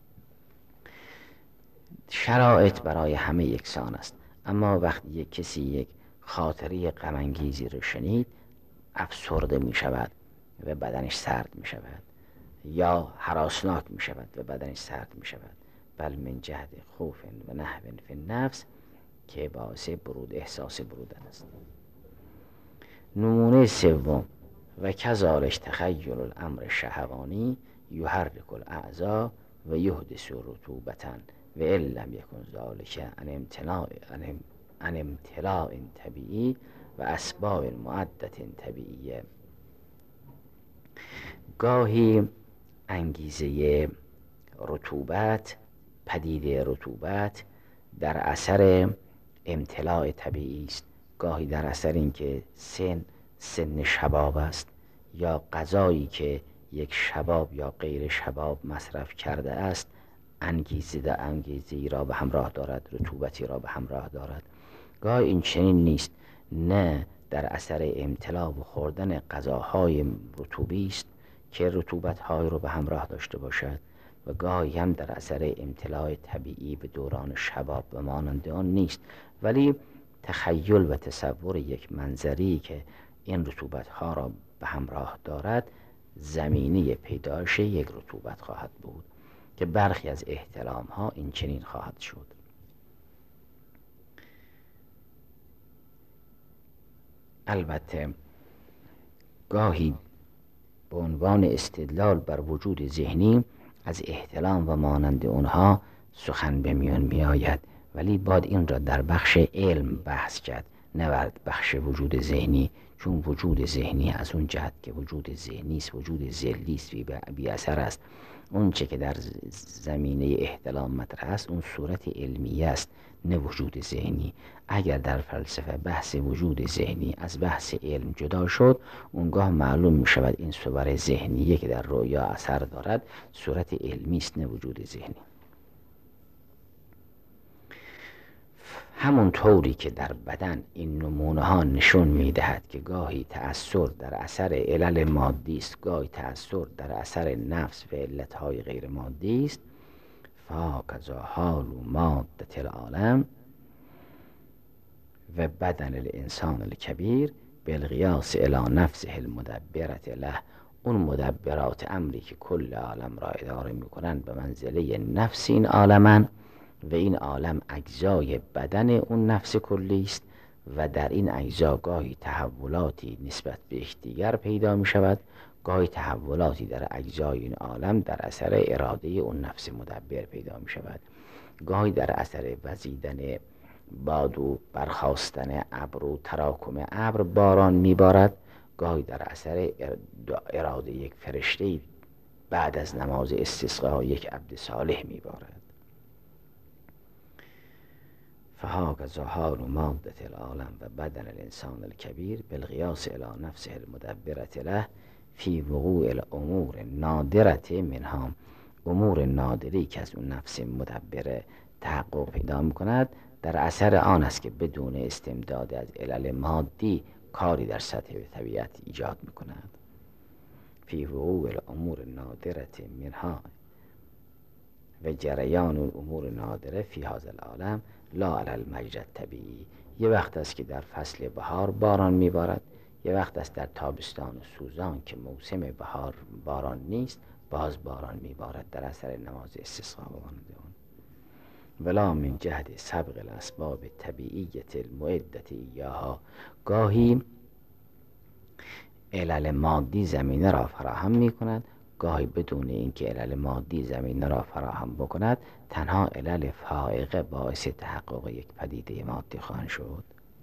شرایط برای همه یکسان است، اما وقتی یک کسی یک خاطره غم انگیزی رو شنید افسرده می شود و بدنش سرد می شود، یا هراسناک می شود و بدنش سرد می شود، بل من جهت خوف و نحو فی النفس که باعث احساس برودن است. نمونه سوم و کذالک تخیل الامر شهوانی یحرک الاعضاء و یحدث رطوبة و ان لم یکن ذلک عن امتلاء طبیعی و اسباب معدة طبیعیه. گاهی انگیزه رطوبت، پدیده رطوبت در اثر امتلاء طبیعی است، گاهی در اثر اینکه سن شباب است یا غذایی که یک شباب یا غیر شباب مصرف کرده است انگیزه‌ای را به همراه دارد، رطوبتی را به همراه دارد. گاهی این چنین نیست، نه در اثر امتلاء و خوردن غذاهای رطوبی است که رطوبت‌های رو به همراه داشته باشد، و گاهی هم در اثر امتلاء طبیعی به دوران شباب و مانند آن نیست، ولی تخیل و تصور یک منظری که این رطوبت‌ها را به همراه دارد زمینه پیدایش یک رطوبت خواهد بود که برخی از احتلام‌ها این چنین خواهد شد. البته گاهی به عنوان استدلال بر وجود ذهنی از احتلام و مانند اونها سخن به میان می آید، ولی باید این را در بخش علم بحث کرد، نه در بخش وجود ذهنی، چون وجود ذهنی از اون جهت که وجود ذهنی است، وجود ذلی است، بی اثر است. اون چه که در زمینه احتلام مطرح است اون صورت علمی است، نه وجود ذهنی. اگر در فلسفه بحث وجود ذهنی از بحث علم جدا شد، اونگاه معلوم می شود این صور ذهنیه که در رویا اثر دارد صورت علمی است، نه وجود ذهنی. همون طوری که در بدن این نمونه ها نشون می دهد که گاهی تأثیر در اثر علل مادی است، گاهی تأثیر در اثر نفس و علتهای غیر مادی است، فهکذا حال مادة العالم و بدن الانسان الکبیر بالقیاس الی نفسه المدبرة له. اون مدبرات امری که کل عالم را اداره می کنند به منزله نفس این عالمن و این عالم اجزای بدن اون نفس کلی است و در این اجزا گاهی تحولاتی نسبت به یکدیگر پیدا می شود، گاهی تحولاتی در اجزای این عالم در اثر اراده اون نفس مدبر پیدا می شود. گاهی در اثر وزیدن باد و برخاستن ابر و تراکم ابر باران میبارد. گاهی در اثر اراده یک فرشته بعد از نماز استسقا یک عبد صالح میبارد. فهاکذا حال مادة العالم و بدن الانسان الکبیر بالقیاس الی نفسه المدبرة له فی وقوع الامور نادرة منها. امور نادری که از اون نفس مدبره تحقق پیدا میکند در اثر آن است که بدون استمداد از علل مادی کاری در سطح طبیعت ایجاد میکند. فی وقوع الامور نادرة منها و جریان الامور نادره فی هذا العالم لا علی المجرى الطبیعی. یه وقت است که در فصل بهار باران میبارد، یه وقت است در تابستان سوزان که موسم بهار باران نیست باز باران میبارد در اثر نماز استسقا و مانند آن. ولا من جهد سبق الاسباب طبیعیت المعدة ایاها. گاهی علل مادی زمینه را فراهم می کند، گاهی بدون اینکه علل مادی زمینه را فراهم بکند تنها علل فائقه باعث تحقق یک پدیده مادی خواهند شد.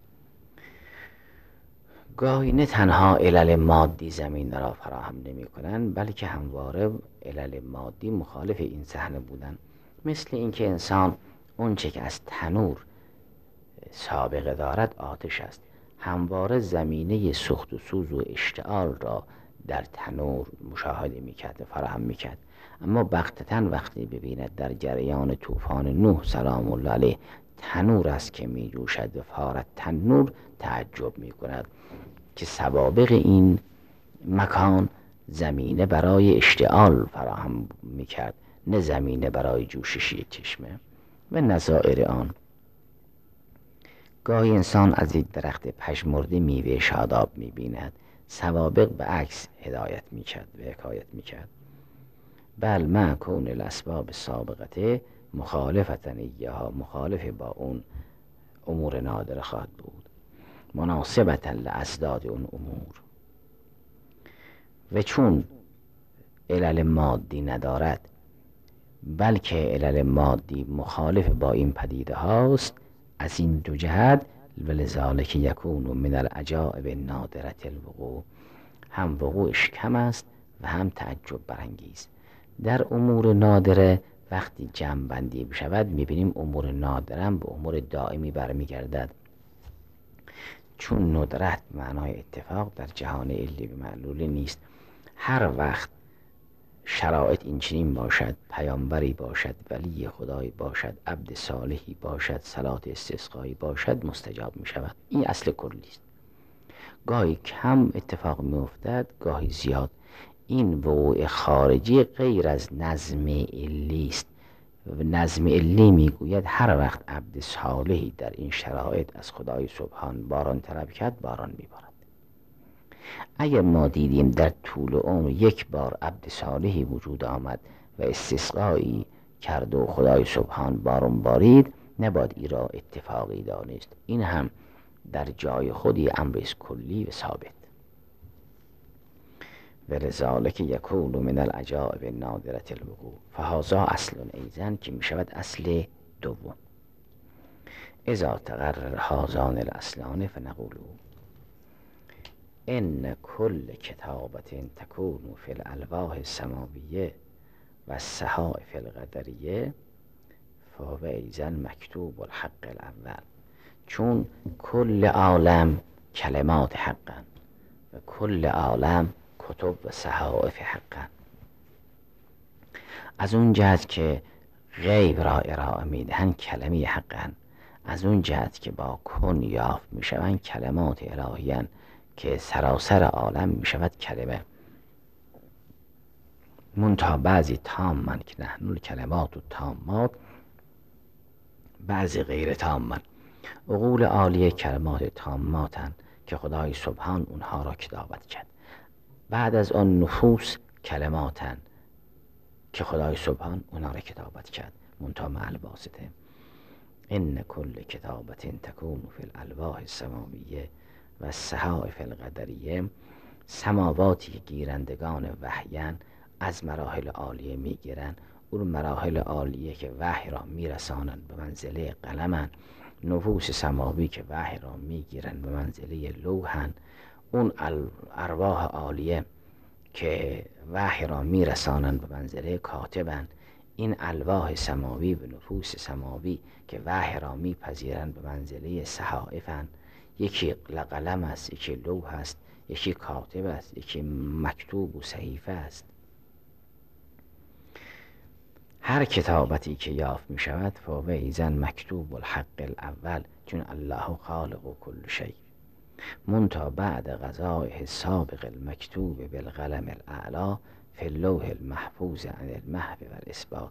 گاهی نه تنها علل مادی زمینه را فراهم نمی کنند بلکه همواره علل مادی مخالف این صحنه بودند. مثل اینکه انسان اونچه که از تنور سابقه دارد آتش است، همواره زمینه سوخت و سوز و اشتعال را در تنور مشاهده میکرد و فراهم میکرد، اما بغتة وقتی ببیند در جریان طوفان نوح سلام الله علیه تنور است که میجوشد و فارت تنور، تعجب میکند که سوابق این مکان زمینه برای اشتعال فراهم میکرد نه زمینه برای جوشش یک چشمه و نظائر آن. گاهی انسان از یک درخت پژمرده میوه شاداب میبیند، سوابق به عکس هدایت میکرد و حکایت میکرد. بل مع کون الاسباب سابقته مخالفتن ایها، مخالف با اون امور نادره خواهد بود، مناسبتا لاسداد اون امور. و چون علل مادی ندارد بلکه علل مادی مخالف با این پدیده هاست، از این دو جهت ولذالک یکون من العجائب نادرة الوقوع، هم وقوعش کم است و هم تعجب برانگیز. در امور نادره وقتی جمع بندی بشود میبینیم امور نادره به امور دائمی برمیگردد، چون ندرت معنای اتفاق در جهان علی به معلول نیست. هر وقت شرایط این چنین باشد، پیامبری باشد، ولی خدایی باشد، عبد صالحی باشد، صلات استسقایی باشد، مستجاب می شود. این اصل کلی است. گاهی کم اتفاق می افتد، گاهی زیاد. این وقوع خارجی غیر از نظم علی است. نظم علی می گوید هر وقت عبد صالحی در این شرایط از خدای سبحان باران طلب کرد باران می بارد. اگر ما دیدیم در طول عمر یک بار عبد صالحی وجود آمد و استسقایی کرد و خدای سبحان باران بارید، نباید ای را اتفاقی دانست. این هم در جای خودی امر کلی و ثابت. ولذالک یکون من العجائب نادرة الوقوع فهذا اصل ایزن که می شود اصل دوم. اذا تقرر هذان الاصلان فنقول ان کل کتابت تکون فی الالواح السماویه و الصحائف القدریه فهو ایزن مکتوب الحق الاول. چون کل عالم کلمات حقن و کل عالم کتب و صحائف حقن، از اون جهت که غیب را ارائه میدهن کلمه حقن، از اون جهت که با کن یافت میشوند کلمات الهیان که سراسر عالم میشود کلمه. منتها بعضی تامن که نحن الکلمات و تامات، بعضی غیر تامن. عقول عالیه کلمات تاماتن که خدای سبحان اونها را کتابت کرد. بعد از آن نفوس کلماتن که خدای سبحان اونها را کتابت کرد، منتها مع الواسطه. ان کل کتابت تکون فی الالواح السماویه و الصحائف القدریه سماواتی که گیرندگان وحیان از مراحل عالیه میگیرن، اون مراحل عالیه که وحی را میرسانند به منزله قلمن، نفوس سماوی که وحی را میگیرن به منزله لوحن، اون ارواح عالیه که وحی را میرسانند به منزله کاتبن، این الواح سماوی و نفوس سماوی که وحی را میپذیرند به منزله صحائفن. یکی قلم است، یکی لوح است، یکی کاتب است، یکی مکتوب و صحیفه است. هر کتابتی که یافت می شود فهو ایزن مکتوب الحق الاول، چون الله خالق کل شیء، منتها بعد قضایه سابق المکتوب بالقلم الاعلی فی اللوح المحفوظ عن المحو و الاثبات.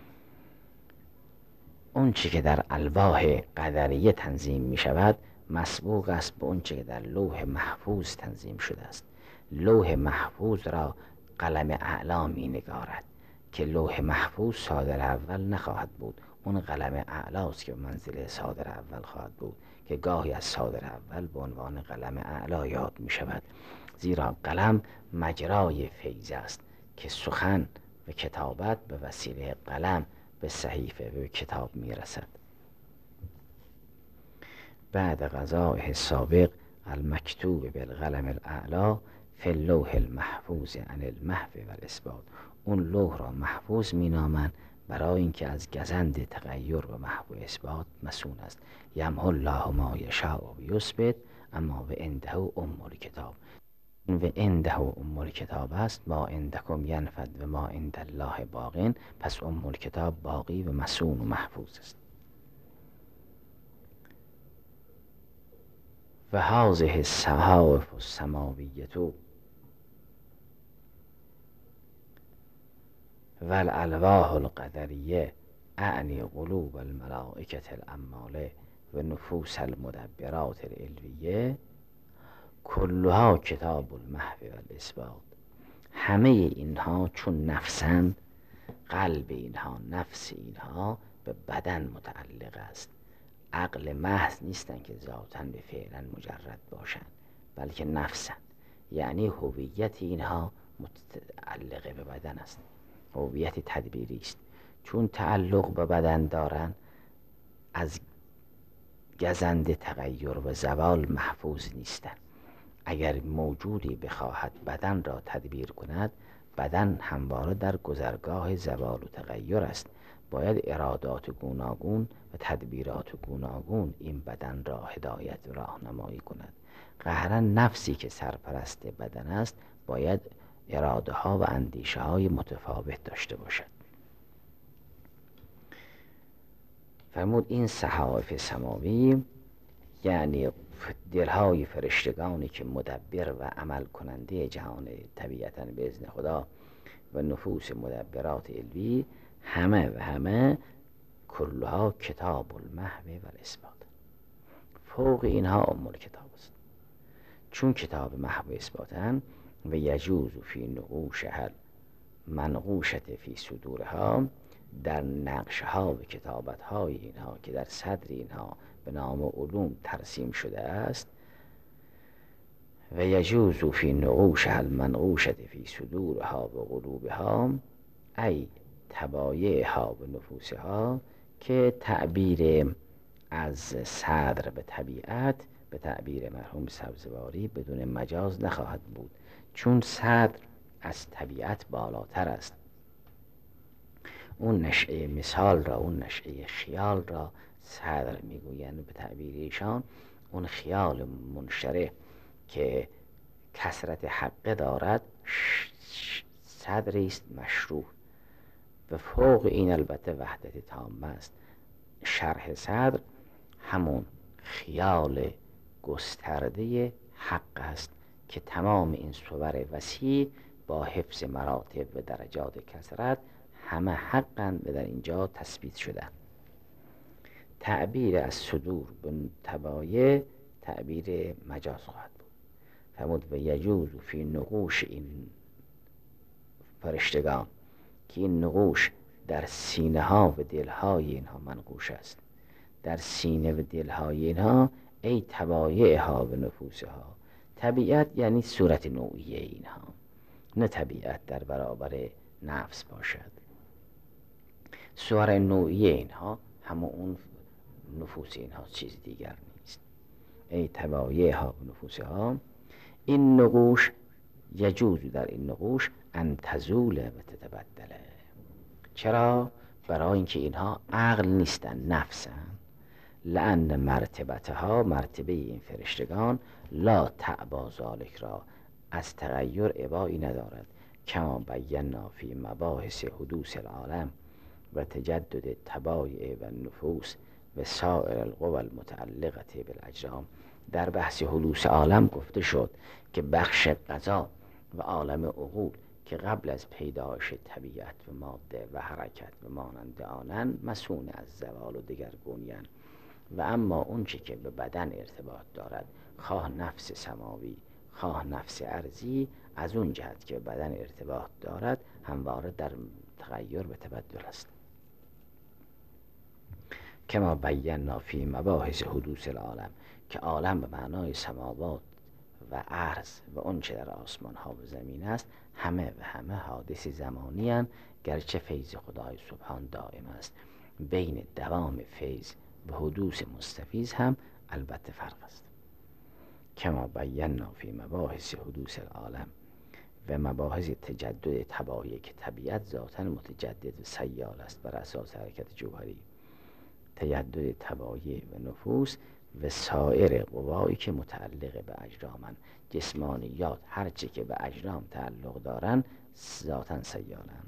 اون چی که در الواح قدریه تنظیم می شود مسبوق است به اون چی که در لوح محفوظ تنظیم شده است. لوح محفوظ را قلم اعلی می نگارد که لوح محفوظ صادر اول نخواهد بود، اون قلم اعلاست که منزل صادر اول خواهد بود، که گاهی از صادر اول به عنوان قلم اعلا یاد می شود، زیرا قلم مجرای فیض است که سخن و کتابت به وسیله قلم به صحیفه و کتاب می رسد. بعد قضایه سابق المکتوب بالقلم الاعلی فی اللوح المحفوظ عن المحو و الاثبات. اون لوح را محفوظ می نامند برای اینکه از گزند تغییر و محو و اثبات مسون است. یمحو الله ما یشاء و یثبت، اما و عنده ام الکتاب. و عنده ام الکتاب است، ما عندکم ینفد و ما عند الله باق، پس ام الکتاب باقی و مسون و محفوظ است. و هذه الصحائف السماویة و الالواح القدریه، اعنی قلوب الملائکة الاماله و نفوس المدبرات العلویه، کلها کتاب المحو و الاثبات. همه اینها چون نفسند، قلب اینها، نفس اینها به بدن متعلق است. عقل محض نیستند که ذاتاً به فعلا مجرد باشند، بلکه نفسند، یعنی هویت اینها متعلق به بدن است، هویت تدبیری است. چون تعلق به بدن دارند، از گزند تغییر و زوال محفوظ نیستند. اگر موجودی بخواهد بدن را تدبیر کند، بدن همواره در گذرگاه زوال و تغییر است. باید ارادات گوناگون و تدبیرات گوناگون این بدن را هدایت و راهنمایی کند. قهرا نفسی که سرپرست بدن است باید اراده ها و اندیشه های متفاوت داشته باشد. فرمود این صحائف سماوی یعنی دلهای فرشتگانی که مدبر و عمل کننده جهان طبیعتاً به اذن خدا و نفوس مدبرات علوی، همه کلها کتاب المحو و الاثبات. فوق اینها ام الکتاب است. چون کتاب محو و اثباتن و یجوز فی نقوشها منقوشة فی صدورها، در نقشها و کتابتهای اینها که در صدر اینها به نام علوم ترسیم شده است، و یجوز فی نقوشها المنقوشة فی صدورها و قلوبها، ای طبایعها و نفوسها، که تعبیر از صدر به طبیعت به تعبیر مرحوم سبزواری بدون مجاز نخواهد بود، چون صدر از طبیعت بالاتر است. اون نشأه مثال را، اون نشأه خیال را صدر میگویند. به تعبیر ایشان اون خیال منشرح که کثرت حقه دارد صدری است مشروح. و فوق این البته وحدت تامه است. شرح صدر همون خیال گسترده حق است که تمام این صور وسیع با حفظ مراتب و درجات کثرت همه حقند و در اینجا تثبیت شدن. تعبیر از صدور به طبایع تعبیر مجاز خواهد بود. فرمود و یجوز فی نقوش این فرشتگان، که این نقوش در سینه ها و دل های اینها منقوش است. در سینه و دل های اینها ای طبایع ها و نفوس ها، طبیعت یعنی صورت نوعی اینها، نه طبیعت در برابر نفس باشد. صورت نوعی اینها همه اون نفوس اینها، چیز دیگر نیست. ای طبایع ها و نفوس ها، این نقوش یجوز در این نقوش ان تزول و تتبدله. چرا؟ برای اینکه اینها عقل نیستن، نفسن. لأن مرتبتها، مرتبه این فرشتگان، لا تعبا ذالک را، از تغییر عبایی ندارد. کما بینا فی مباحث حدوث العالم و تجدد تبایع و نفوس و سائر القوى المتعلقه بالاجرام. در بحث حدوث عالم گفته شد که بخش قضا و عالم عقول که قبل از پیدایش طبیعت و ماده و حرکت و مانند آنن مسون از زوال و دگرگونی‌اند، و اما اون چه که به بدن ارتباط دارد، خواه نفس سماوی خواه نفس ارضی، از اون جهت که به بدن ارتباط دارد همواره در تغییر و تبدل است. کما بینا فی مباحث حدوث العالم، که عالم به معنای سماوات و ارض و اون چه در آسمان ها و زمین است، همه و همه حادث زمانی هستند، گرچه فیض خدای سبحان دائم است. بین دوام فیض و حدوث مستفیض هم البته فرق است. کما بینا فی مباحث حدوث العالم، و مباحث تجدد تبایع که طبیعت ذاتاً متجدد و سیال است بر اساس حرکت جوهری، تجدد تبایع و نفوس و سایر قوایی که متعلق به اجرامن، جسمانیات هرچه که به اجرام تعلق دارن ذاتاً سیالن.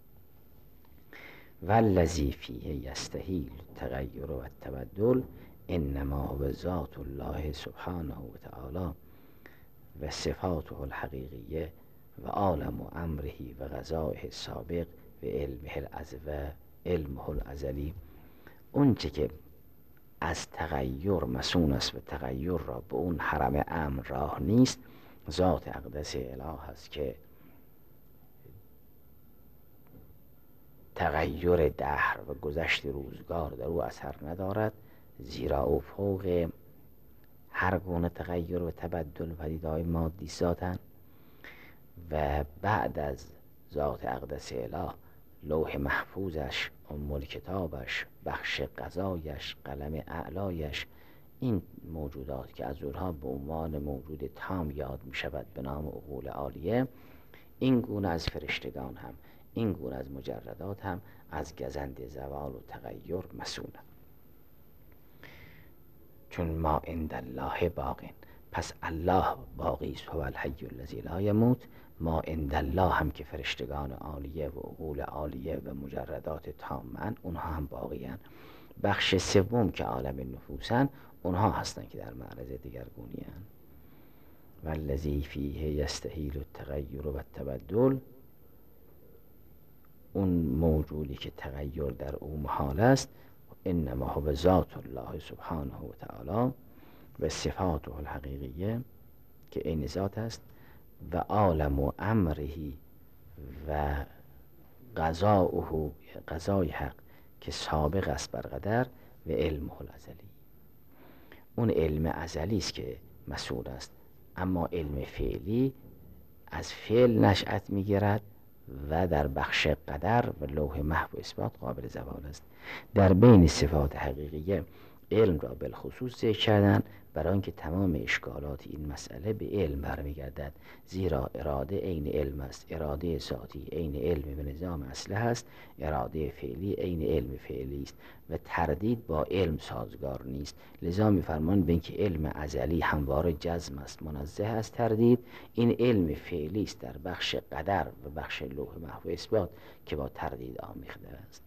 والذی فیه یستحیل التغیر و التبدل انما هو ذات الله سبحانه و تعالی و صفاته الحقیقیه و عالم و امره و قضائه السابق و علمه الازلی. اون چه که از تغییر مسون است و تغییر را به اون حرم امر راه نیست، ذات اقدس اله است که تغییر دهر و گذشت روزگار در او اثر ندارد، زیرا او فوق هر گونه تغییر و تبدل پدیدهای مادی ذاتن. و بعد از ذات اقدس اله، لوح محفوظش، ام کتابش، بخش قضایش، قلم اعلایش، این موجودات که از اونها به عنوان موجود تام یاد می شود به نام عقول عالیه، این گونه از فرشتگان هم، این گونه از مجردات هم از گزند زوال و تغییر مسئولند. چون ما عند الله باقین، پس الله باقی است، هو الحی الذی لا یموت. ما عند الله هم که فرشتگان عالیه و عقول عالیه و مجردات تامن، اونها هم باقیان. بخش سوم که عالم نفوسن، اونها هستن که در معرض دگرگونی هستند. والذی فیه یستحیل التغیر و التبدل، اون موجودی که تغییر در او محال است، انما هو ذات الله سبحانه و تعالی و صفاته الحقیقیه که این ذات است، و عالم و امره و قضاؤه، قضای حق که سابق است بر قدر، و علمه الازلی، اون علم ازلی است که مسئول است. اما علم فعلی از فعل نشأت میگیرد و در بخش قدر و لوح محو اثبات قابل زوال است. در بین صفات حقیقیه علم را بالخصوص ذکر کردن، برای اینکه تمام اشکالات این مسئله به علم برمیگردد، زیرا اراده عین علم است. اراده ذاتی عین علم به نظام اصله است، اراده فعلی عین علم فعلی است و تردید با علم سازگار نیست. لذا می‌فرمان به اینکه علم ازلی همواره جزم است، منزه از تردید. این علم فعلی است در بخش قدر و بخش لوح محو اثبات که با تردید آمیخته است.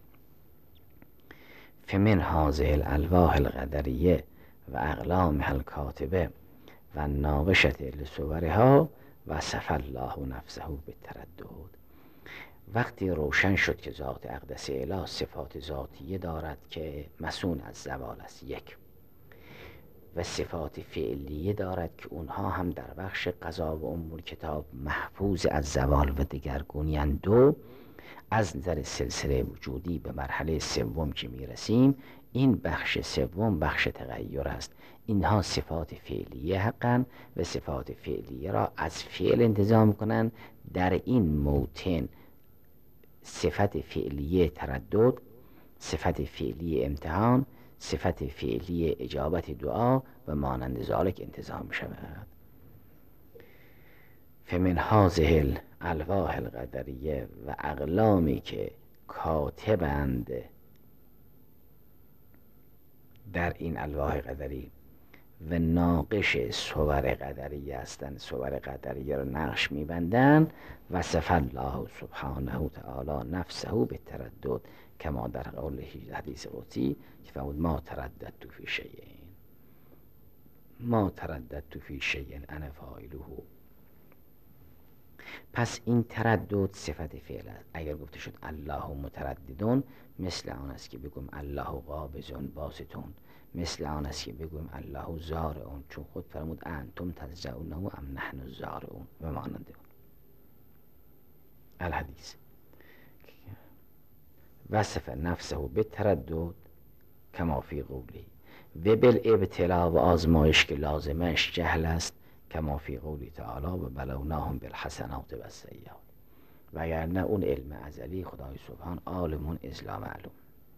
فمن هذه الالواح القدریه و اقلامها الکاتبه و ناقشة لصورها وصف الله نفسه بالتردد. وقتی روشن شد که ذات اقدس اله صفات ذاتیه دارد که مسون از زوال است، یک، و صفات فعلیه دارد که اونها هم در بخش قضا و امور کتاب محفوظ از زوال و دگرگونی اند. دو، از نظر سلسله وجودی به مرحله سوم که میرسیم، این بخش سوم بخش تغییر است. اینها صفات فعلیه حقن و صفات فعلیه را از فعل انتزاع کنند. در این موطن صفت فعلیه تردد، صفت فعلی امتحان، صفت فعلی اجابت دعا و مانند ذالک انتزاع می شود. فمن هذه الالواح القدریه و اقلامی که کاتبند در این الواح قدری و ناقش صور قدریه هستند، صور قدریه را نقش میبندند. وصف الله سبحانه تعالی نفسه به تردد کما در قول حدیث قدسی که فرمود ما ترددت فی شیء، ما ترددت فی شیء انا فاعله. پس این تردد صفت فعل است. اگر گفته شد الله مترددون، مثل آن است که بگویم الله قابضون باسطون، مثل آن است که بگویم الله زارعون، چون خود فرمود انتم تزرعونه ام نحن الزارعون و مانند اون الحدیث. وصف نفسه به تردد کما فی قوله و بالابتلا و آزمایش که لازمش جهل است کما فی قوله تعالی و بلوناهم بالحسنات و السیئات. وگرنه اون علم ازلی خدای سبحان عالمون اذ لا معلوم.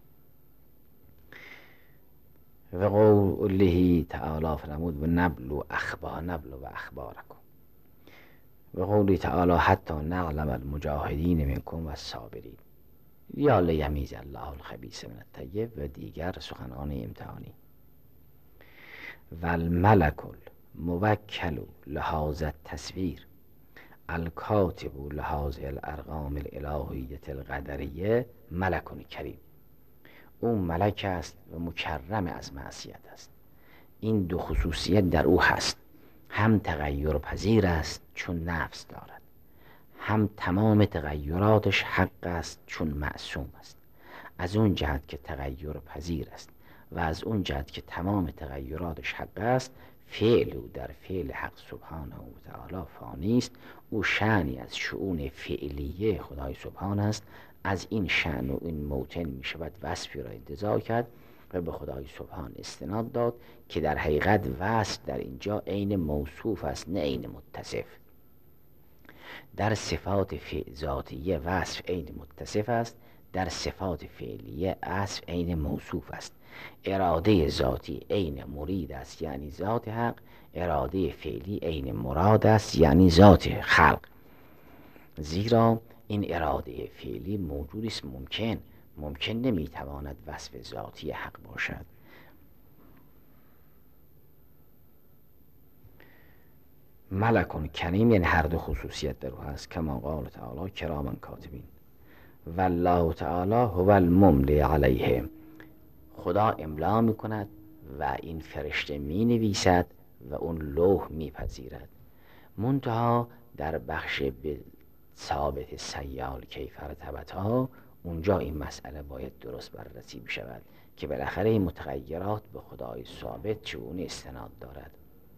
و قوله تعالی فرمود و نبلو اخبارکم و قوله تعالی حتی نعلم المجاهدین منکم و الصابرین یا لیمیز الله الخبیث من الطیب و دیگر سخنان امتحانی. و الملک الموکل لهذا التصویر الکاتب لهذه الارقام الالهیه القدریه ملک کریم. اون ملک است و مکرم از معصیت است. این دو خصوصیت در او هست، هم تغییر پذیر است چون نفس دارد، هم تمام تغییراتش حق است چون معصوم است. از اون جهت که تغییر پذیر است و از اون جهت که تمام تغییراتش حق است، فعل او در فعل حق سبحانه و تعالی فانی است. او شأنی از شؤون فعلیه خدای سبحان است. از این شأن و این موطن می شود وصفی را انتزاع کرد و به خدای سبحان استناد داد که در حقیقت وصف در اینجا عین موصوف است نه عین متصف. در صفات ذاتیه وصف عین متصف است، در صفات فعلیه وصف عین موصوف است. اراده ذاتی عین مرید است یعنی ذات حق، اراده فعلی عین مراد است یعنی ذات خلق. زیرا این اراده فعلی موجود است ممکن نمیتواند وصف ذاتی حق باشد. ملکون کریم یعنی هر دو خصوصیت در او هست. کما قال تعالی کراما کاتبین والله تعالی هو المملی علیه. خدا املا میکند و این فرشته می نویسد و اون لوح میپذیرد. منتها در بخش به ثابت سیال کیف ارتبطها اونجا این مسئله باید درست بررسی بشود که بالاخره این متغیرات به خدای ثابت چگونه استناد دارد.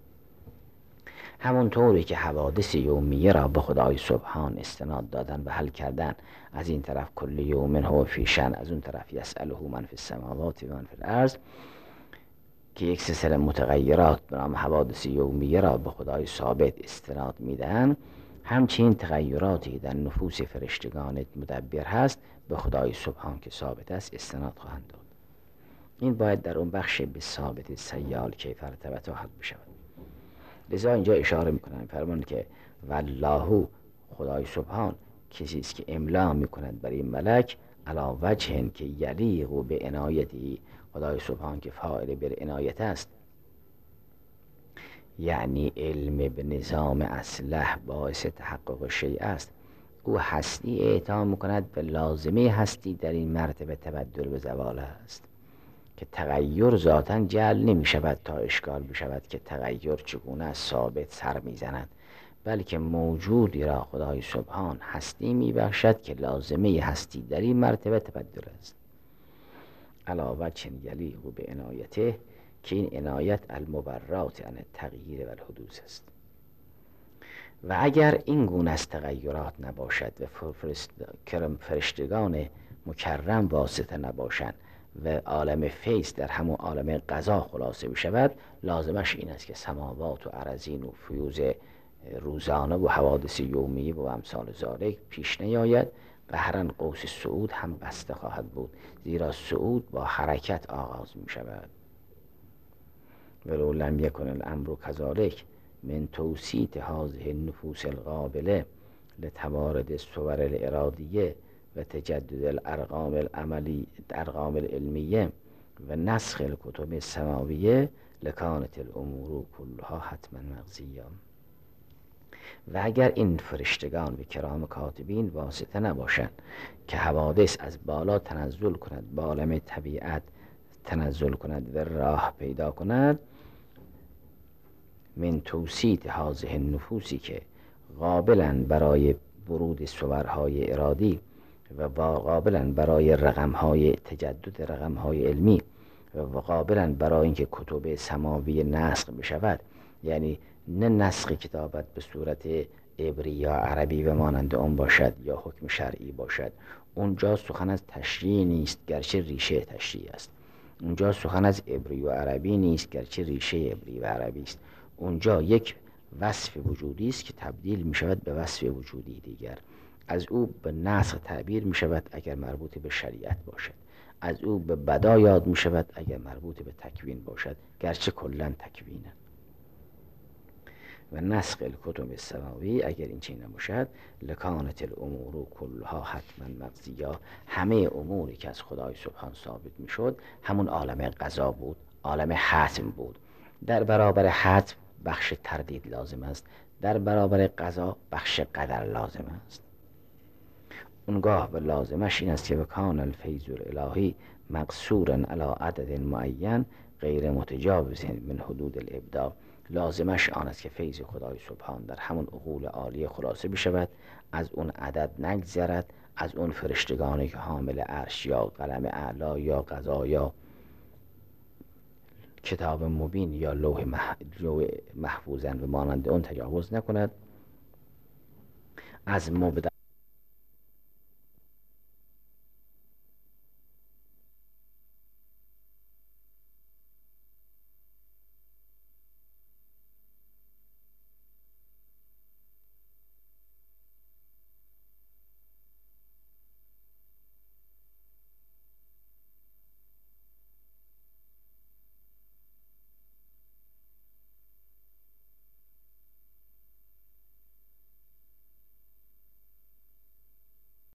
همونطوری که حوادث یومیه را به خدای سبحان استناد دادن و حل کردن، از این طرف کل یوم هو فی شأن، از اون طرف یسأله من فی السماوات و من فی الارض، که یک سلسله متغیرات به نام حوادث یومیه را به خدای ثابت استناد میدن، همچنین تغییراتی در نفوس فرشتگان مدبر هست به خدای سبحان که ثابت است استناد خواهند داد. این باید در اون بخش به ثابت سیال کیف ارتبطها حل بشود. لذا اینجا اشاره میکنن فرمان که والله خدای سبحان کسی است که املا میکند برای این ملک علی وجه که یلیق به عنایته. خدای سبحان که فاعل بر عنایت است، یعنی علم به نظام اصلح باعث تحقق شیء است. او هستی اعطا میکند و لازمه هستی در این مرتبه تبدل به زوال است که تغییر ذاتاً جعل نمی شود تا اشکال بشود که تغییر چگونه ثابت سر می زند، بلکه موجودی را خدای سبحان هستی می بخشد که لازمه هستی در این مرتبه تبدل است. علاوه چن یلیق به عنایته، که این عنایت المبرات عن التغییر و الحدوث است. و اگر این گونه از تغییرات نباشد و فرشتگان مکرم واسطه نباشند و عالم فیض در همون عالم قضا خلاصه بشود، لازمش این است که سماوات و ارضین و فیوز روزانه و حوادث یومیه و امثال ذالک پیش نیاید. قهرا قوس صعود هم بسته خواهد بود، زیرا صعود با حرکت آغاز می شود. ولو لم یکن الامر کذالک من توسیط هذه النفوس القابله لتوارد الصور الارادیه و تجدد الارقام العلمیه و نسخ الکتب السماویه لکانت الامور کلها حتما مقضیه. و اگر این فرشتگان و کرام کاتبین واسطه نباشند که حوادث از بالا تنزل کند، با عالم طبیعت تنزل کند و راه پیدا کند، من توسیط هذه النفوسی که قابلن برای ورود صورهای ارادی و قابلن برای رقمهای تجدد رقمهای علمی و قابلن برای اینکه کتب سماوی نسخ بشود، یعنی نه نسخ کتابت به صورت عبری یا عربی و مانند آن باشد یا حکم شرعی باشد. اونجا سخن از تشریع نیست گرچه ریشه تشریع است. اونجا سخن از عبری و عربی نیست گرچه ریشه عبری و عربی است. اونجا یک وصف وجودی است که تبدیل می شود به وصف وجودی دیگر. از او به نسخ تعبیر می شود اگر مربوط به شریعت باشد، از او به بدا یاد می شود اگر مربوط به تکوین باشد، گرچه کلا تکوینه. و نسخ الکتب السماوی اگر این چنین نباشد، لکانت الامور کلها حتما مقضیه، همه اموری که از خدای سبحان ثابت می شد همون عالم قضا بود، عالم حتم بود. در برابر حتم بخش تردید لازم است، در برابر قضا بخش قدر لازم است. اونگاه به لازمش این است که کان الفیض الالهی مقصورا علی عدد معین غیر متجاوز من حدود الابداع. لازمش آن است که فیض خدای سبحان در همون عقول عالیه خلاصه بشود، از اون عدد نگذرد، از اون فرشتگانی که حامل عرش یا قلم اعلی یا قضا یا کتاب مبین یا لوح محفوظن و مانند اون تجاوز نکند. از مبدأ